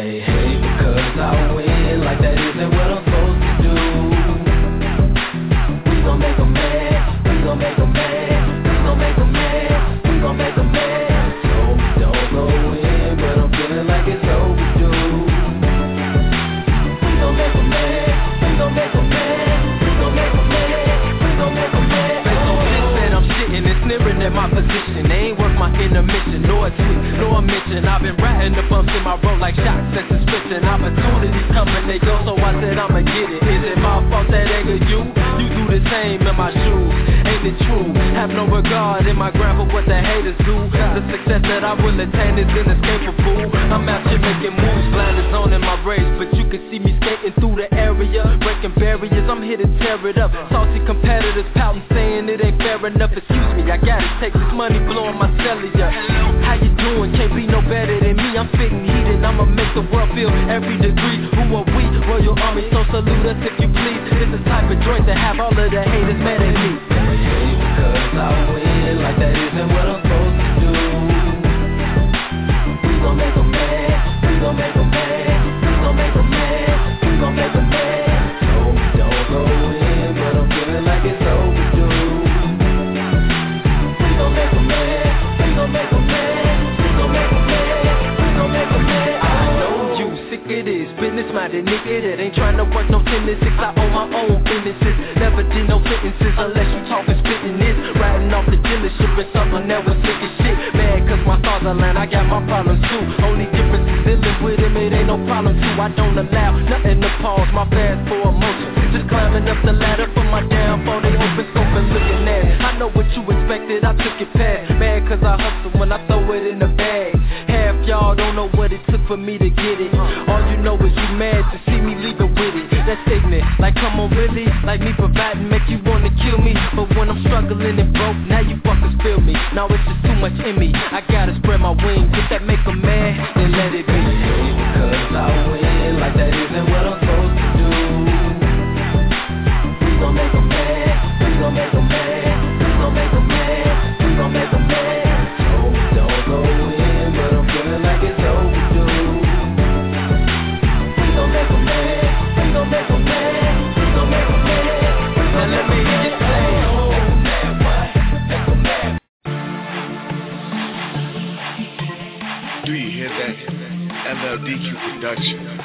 Hey, hey, because I win like that isn't what I'm supposed to do. We gon' make 'em mad, we gon' make 'em mad, we gon' make 'em mad, we gon' make 'em mad. So don't go in, but I'm feeling like it's overdue. We gon' make 'em mad, we gon' make 'em mad, we gon' make 'em mad, we gon' make 'em mad. Based on this that I'm shitting and sneering at my position. They ain't worth my intermission, nor a tweet, nor a mention. I've been riding the bumps in my road like shots and suspicion. Opportunities coming, they go, so I said I'ma get it. Is it my fault that anger you? You do the same in my shoes. Ain't it true? Have no regard in my ground for what the haters do. The success that I will attain is inescapable. I'm out here making moves, blinders on in my race, but you can see me skating through the area, breaking barriers. I'm here to tear it up. Saucy competitors pouting, saying it ain't fair enough. Excuse me, I gotta take this money, blowing my cellular. How you doing? Can't be no better than me. I'm spitting heat and I'ma make the world feel every degree. Who are we? Royal Army, so salute us if you please. It's the type of joint to have all of the haters mad at me. Hey, because I win like that isn't what I'm supposed to do. We gon' make 'em mad, we gon' make 'em mad, we gon' make 'em mad, we gon' make 'em mad. So don't go in, but I'm feeling like it's overdue. We gon' make 'em mad, we gon' make 'em mad, we gon' make 'em mad, we gon' make 'em mad. I know you sick of this business-minded nigga that ain't tryna work no ten to six. I own my own businesses, never did no sentences unless you talking spitting this. Riding off the dealership and something that was sick as shit. Mad cause my stars align, I got my problems too. Only difference is dealing with him, it ain't no problem too. I don't allow nothing to pause my fast for emotion. Just climbing up the ladder for my downfall. They open scope and looking at it. I know what you expected, I took it past. Mad cause I hustle when I throw it in the bag. Half y'all don't know what it took for me to get it. All you know is you mad to see me leaving with it. That's ignorant, like come on really? Like me providing make you wanna kill me. But when I'm struggling and broke, now you fuckers feel me. Now it's just too much in me, I gotta spread my wings. If that make 'em mad, then let it be. Because I win like that isn't what I'm supposed to do. We gon' make 'em mad, we gon' make 'em mad, we gon' make 'em mad, we gon' make 'em mad. So don't go in, but I'm feeling like it's overdue. We gon' make 'em mad, we gon' make 'em mad, we gon' make 'em mad. Now let me hear you say, do you hear that? M L D Q Productions.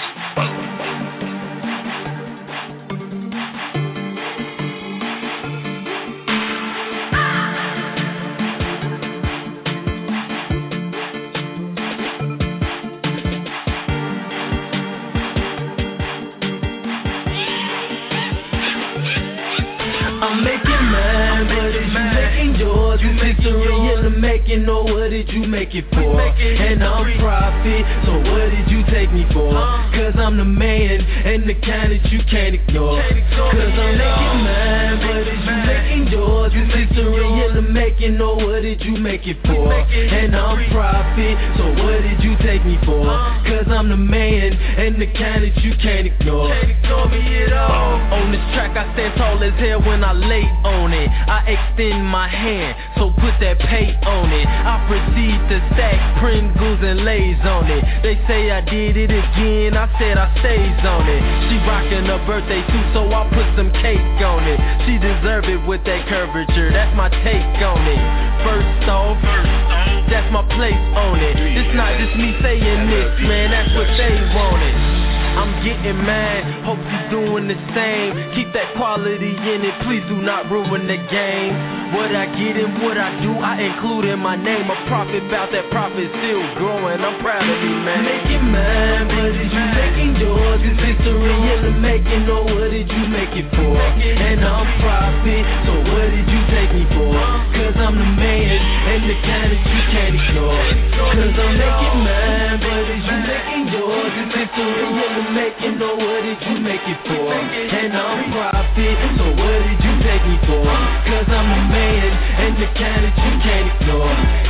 I'm making mine, but is you making yours? You victory in the making, or what did you make it for? And I'm profit, so what did you take me for? Cause I'm the man, and the kind that you can't ignore. Cause I'm making mine, but is you making yours? You victory in the making, or what did you make it for? And I'm profit, so what did you take me for? Cause I'm the man, and the kind that you can't ignore. On this track I stand tall as hell when I lay on it. I extend my hand, so put that pay on it. I proceed to stack Pringles and Lays on it. They say I did it again, I said I stays on it. She rockin' her birthday suit, so I put some cake on it. She deserve it with that curvature, that's my take on it. First off, that's my place on it. It's not just me saying this, man, that's what they wanted. I'm getting mad, hope you doing the same. Keep that quality in it, please do not ruin the game. What I get and what I do, I include in my name. A profit bout that profit still growing, I'm proud of me, man. Making mine, but is you making yours? Is victory in the making, or what did you make it for? And I'm profit, so what did you take me for? Cause I'm the man, and the kind that you can't ignore. Cause I'm making mine, but is you making yours? Is victory in the making, or what did you make it for? And I'm profit, so what did you take me for? Cause I'm the man, and the kind that you can't ignore.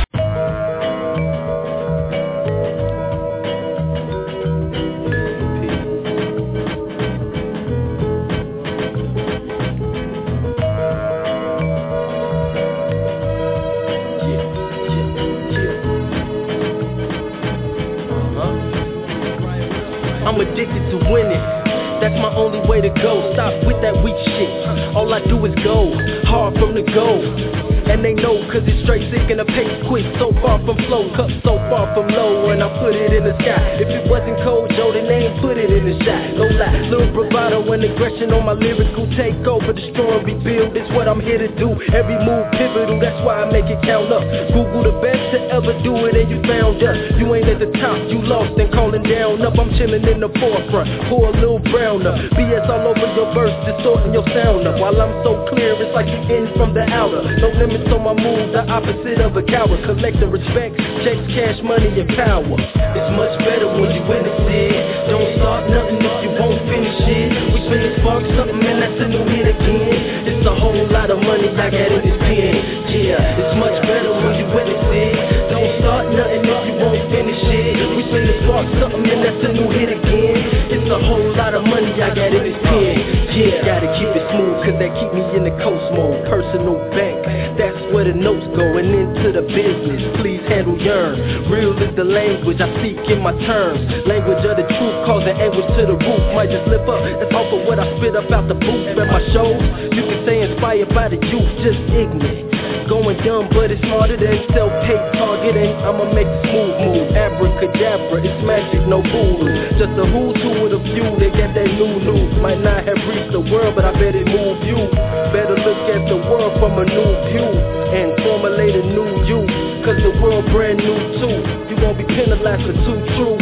way to go. Stop with that weak shit. All I do is go hard from the go. And they know cause it's straight sick and the pace quick. So far from flow, cup so far from low. And I put it in the sky. If it wasn't cold, Joe, then they ain't put it in the shot. No lie, little bravado and aggression on my lyrical takeover. Destroy and rebuild, it's what I'm here to do. Every move pivotal, that's why I make it count up. Google the best to ever do it and you found us. You ain't at the top, you lost and calling down up. I'm chilling in the forefront, pour a little brown up. B S all over your verse, distorting your sound up. While I'm so clear, it's like you in from the outer. No limits on my moves, the opposite of a coward. Collecting respect, checks, cash, money, and power. It's much better when you witness it. Don't start nothing if you won't finish it. We finna spark something and that's a new hit again. It's a whole lot of money I got in this pen. Yeah, it's much better when you witness it. Don't start nothing if you won't finish it. We finna spark something and that's a new hit again. It's a whole lot of money I got in this pen. Yeah, gotta keep it smooth cause that keep me in the coast mode. Personal bank, that's where the notes go. And into the business, please handle yearn. Real is the language I speak in my terms. Language of the truth causing anguish to the roof. Might just slip up, that's off of what I spit up out the booth. At my shows, you can say inspired by the youth, just ignorant. Going dumb, but it's smarter than self-hate targeting. I'ma make a smooth move. Abracadabra, it's magic, no voodoo. Just a who's who with a few, they got that new news. Might not have reached the world, but I bet it moved you. Better look at the world from a new view and formulate a new you. Cause the world brand new too. You won't be penalized for too true.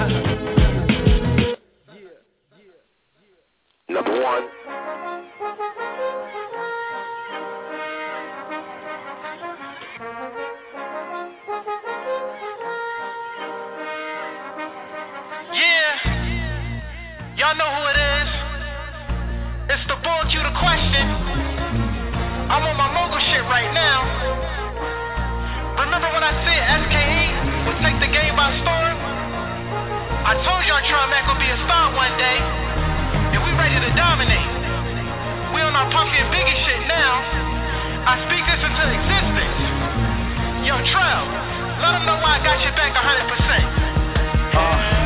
Number one. Y'all know who it is. It's the boy Q the question. I'm on my mogul shit right now. Remember when I said S K E would take the game by storm? I told y'all Trimac would be a star one day, and we ready to dominate. We on our Puffy and Biggie shit now. I speak this into existence. Yo, Trail, let them know why I got your back one hundred percent. Uh.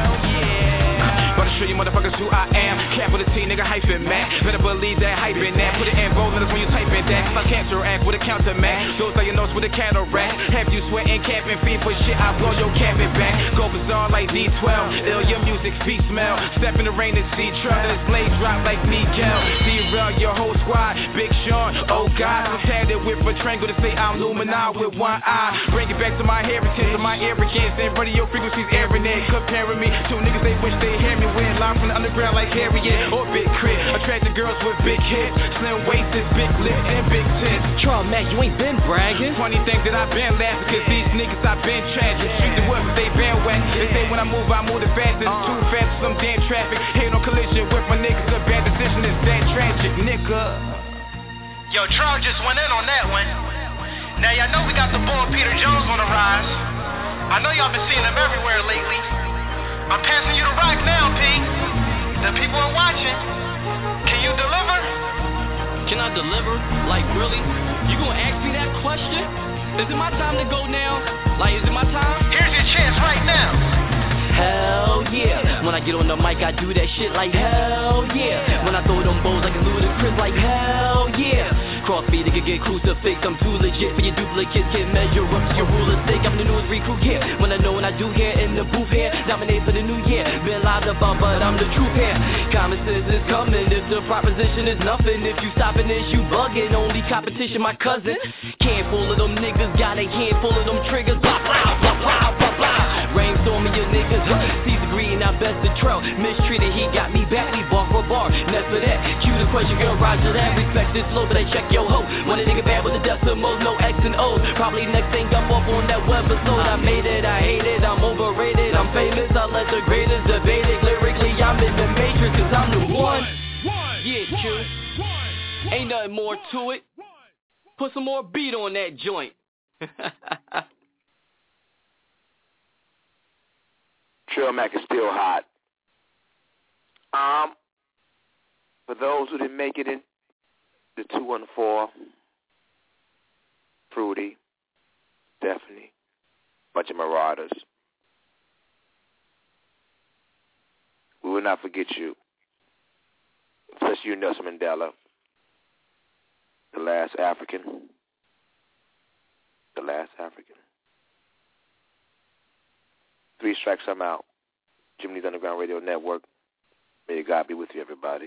Show you motherfuckers who I am. Capital T, nigga, hyphen Mac. Better believe that hype in that. Put it in bold letters when you type in that. Cause I cancer act with a counter Mac. Those are your notes with a cataract. Have you sweating, camping, feet for shit, I blow your cabin back. Go bizarre like D twelve. Ill your music, feet smell. Step in the rain and see trouble. Blade drop like Miguel. Derail your whole squad. Big Sean, oh God. I'm tatted with a triangle to say I'm luminal with one eye. Bring it back to my heritage, to my arrogance. And radio frequencies airing it. Comparing me to niggas they wish they hear me with. Live from the underground like Harriet or Big Crit. Attracting girls with big hips, slim waists, big lips, and big tits. Charles Mac, you ain't been bragging. Funny things that I've been laughing, cause these niggas I've been tragic. Street the work, they been whack. They say when I move, I move the fastest. Uh. Too fast for some damn traffic. Hate on collision with my niggas. A bad decision is that tragic, nigga. Yo, Charles just went in on that one. Now y'all know we got the boy Peter Jones on the rise. I know y'all been seeing him everywhere lately. I'm passing you the rock now, P. The people are watching. Can you deliver? Can I deliver? Like, really? You gonna ask me that question? Is it my time to go now? Like, is it my time? Here's your chance right now. Hell yeah. When I get on the mic, I do that shit like hell yeah. When I throw them bows like a ludicrous, like hell yeah. Crossfeed, nigga get crucifix. I'm too legit for your duplicates. Can't measure up to your ruler stick. I'm the newest recruit here. When I know what I do here in the booth here. Nominate for the new year. Been live to bump, but I'm the truth here. Common sense is coming. If the proposition is nothing, if you stopping this, you bugging. Only competition, my cousin. Can't full of them niggas. Got a handful of them triggers. Blah, blah, blah, blah, blah, blah. Rainstorming your niggas. Sees the green, I best the trail. Mistreated, he got me back. We bar for bar. Next for that. Cue the question, girl, roger that. Respect this flow, but they check your hoe. When a nigga bad with the decimals, no X and O's. Probably next thing up off on that webisode. I made it, I hate it, I'm overrated, I'm famous. I let the greatest debate it. Lyrically, I'm in the matrix, cause I'm the one. Yeah, Q. Ain't nothing more to it. Put some more beat on that joint. Trail Mac is still hot. Um, for those who didn't make it in, the two one four, Fruity, Stephanie, bunch of marauders. We will not forget you. especially you, Nelson Mandela, the last African, the last African. Three Strikes, I'm out. Jimmy's Underground Radio Network. May God be with you, everybody.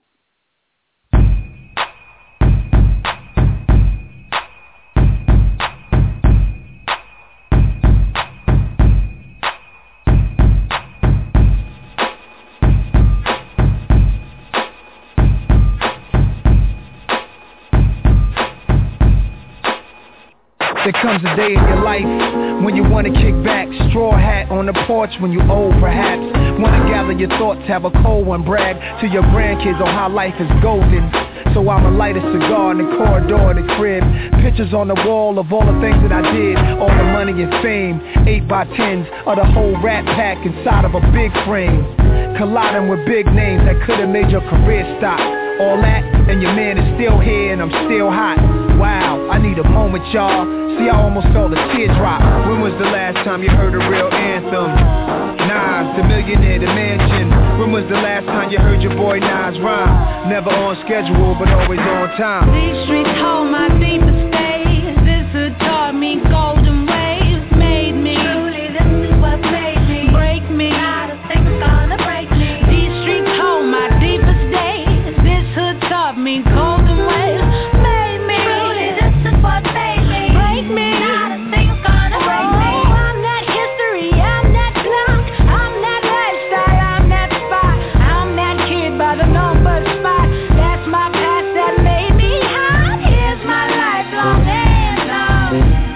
There comes a day in your life when you want to kick back, straw hat on the porch when you old perhaps. Want to gather your thoughts, have a cold one, brag to your grandkids on how life is golden. So I'ma light a cigar in the corridor of the crib. Pictures on the wall of all the things that I did. All the money and fame, eight by tens of the whole rat pack inside of a big frame. Colliding with big names that could've made your career stop. All that, and your man is still here and I'm still hot. Wow, I need a moment, y'all. See, I almost felt a teardrop. When was the last time you heard a real anthem? Nas, the millionaire, the mansion. When was the last time you heard your boy Nas rhyme? Never on schedule, but always on time. These streets hold my deepest days. This hood taught me golden ways. Made me. Truly, this is what made me. Break me. Not a thing's gonna break me. These streets hold my deepest days. This hood taught me golden ways. Made me. Truly, this is what made me. Break me. Not a thing's gonna break me. Oh, I'm that history. I'm that clock. I'm that lifestyle. I'm that spot. I'm that kid by the number spot. That's my past that made me hot. Here's my lifelong anthem.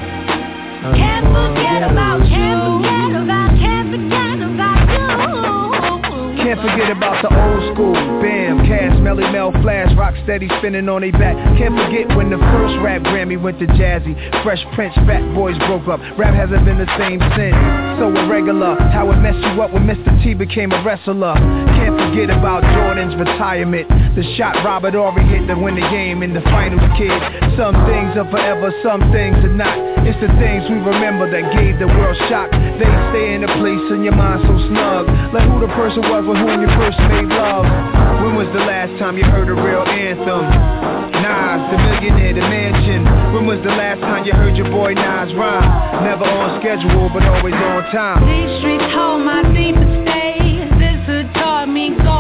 Can't forget about, can't forget about, can't forget about you. Can't forget about the old school. Bam, Cash, Melly Mel, Flash, Rock Steady spinning on they back. Can't forget when the first rap Grammy went to Jazzy. Fresh Prince, Fat Boys broke up. Rap hasn't been the same since. So irregular, how it messed you up when Mister T became a wrestler. Can't forget about Jordan's retirement. The shot Robert Horry hit to win the game in the finals, kid. Some things are forever, some things are not. It's the things we remember that gave the world shock. They stay in a place in your mind so snug. Like who the person was with whom you first made love. When was the last time you heard a real anthem? Nas, the millionaire, the mansion. When was the last time you heard your boy Nas rhyme? Never on schedule, but always on time. These streets hold my deepest days. This hood taught me go.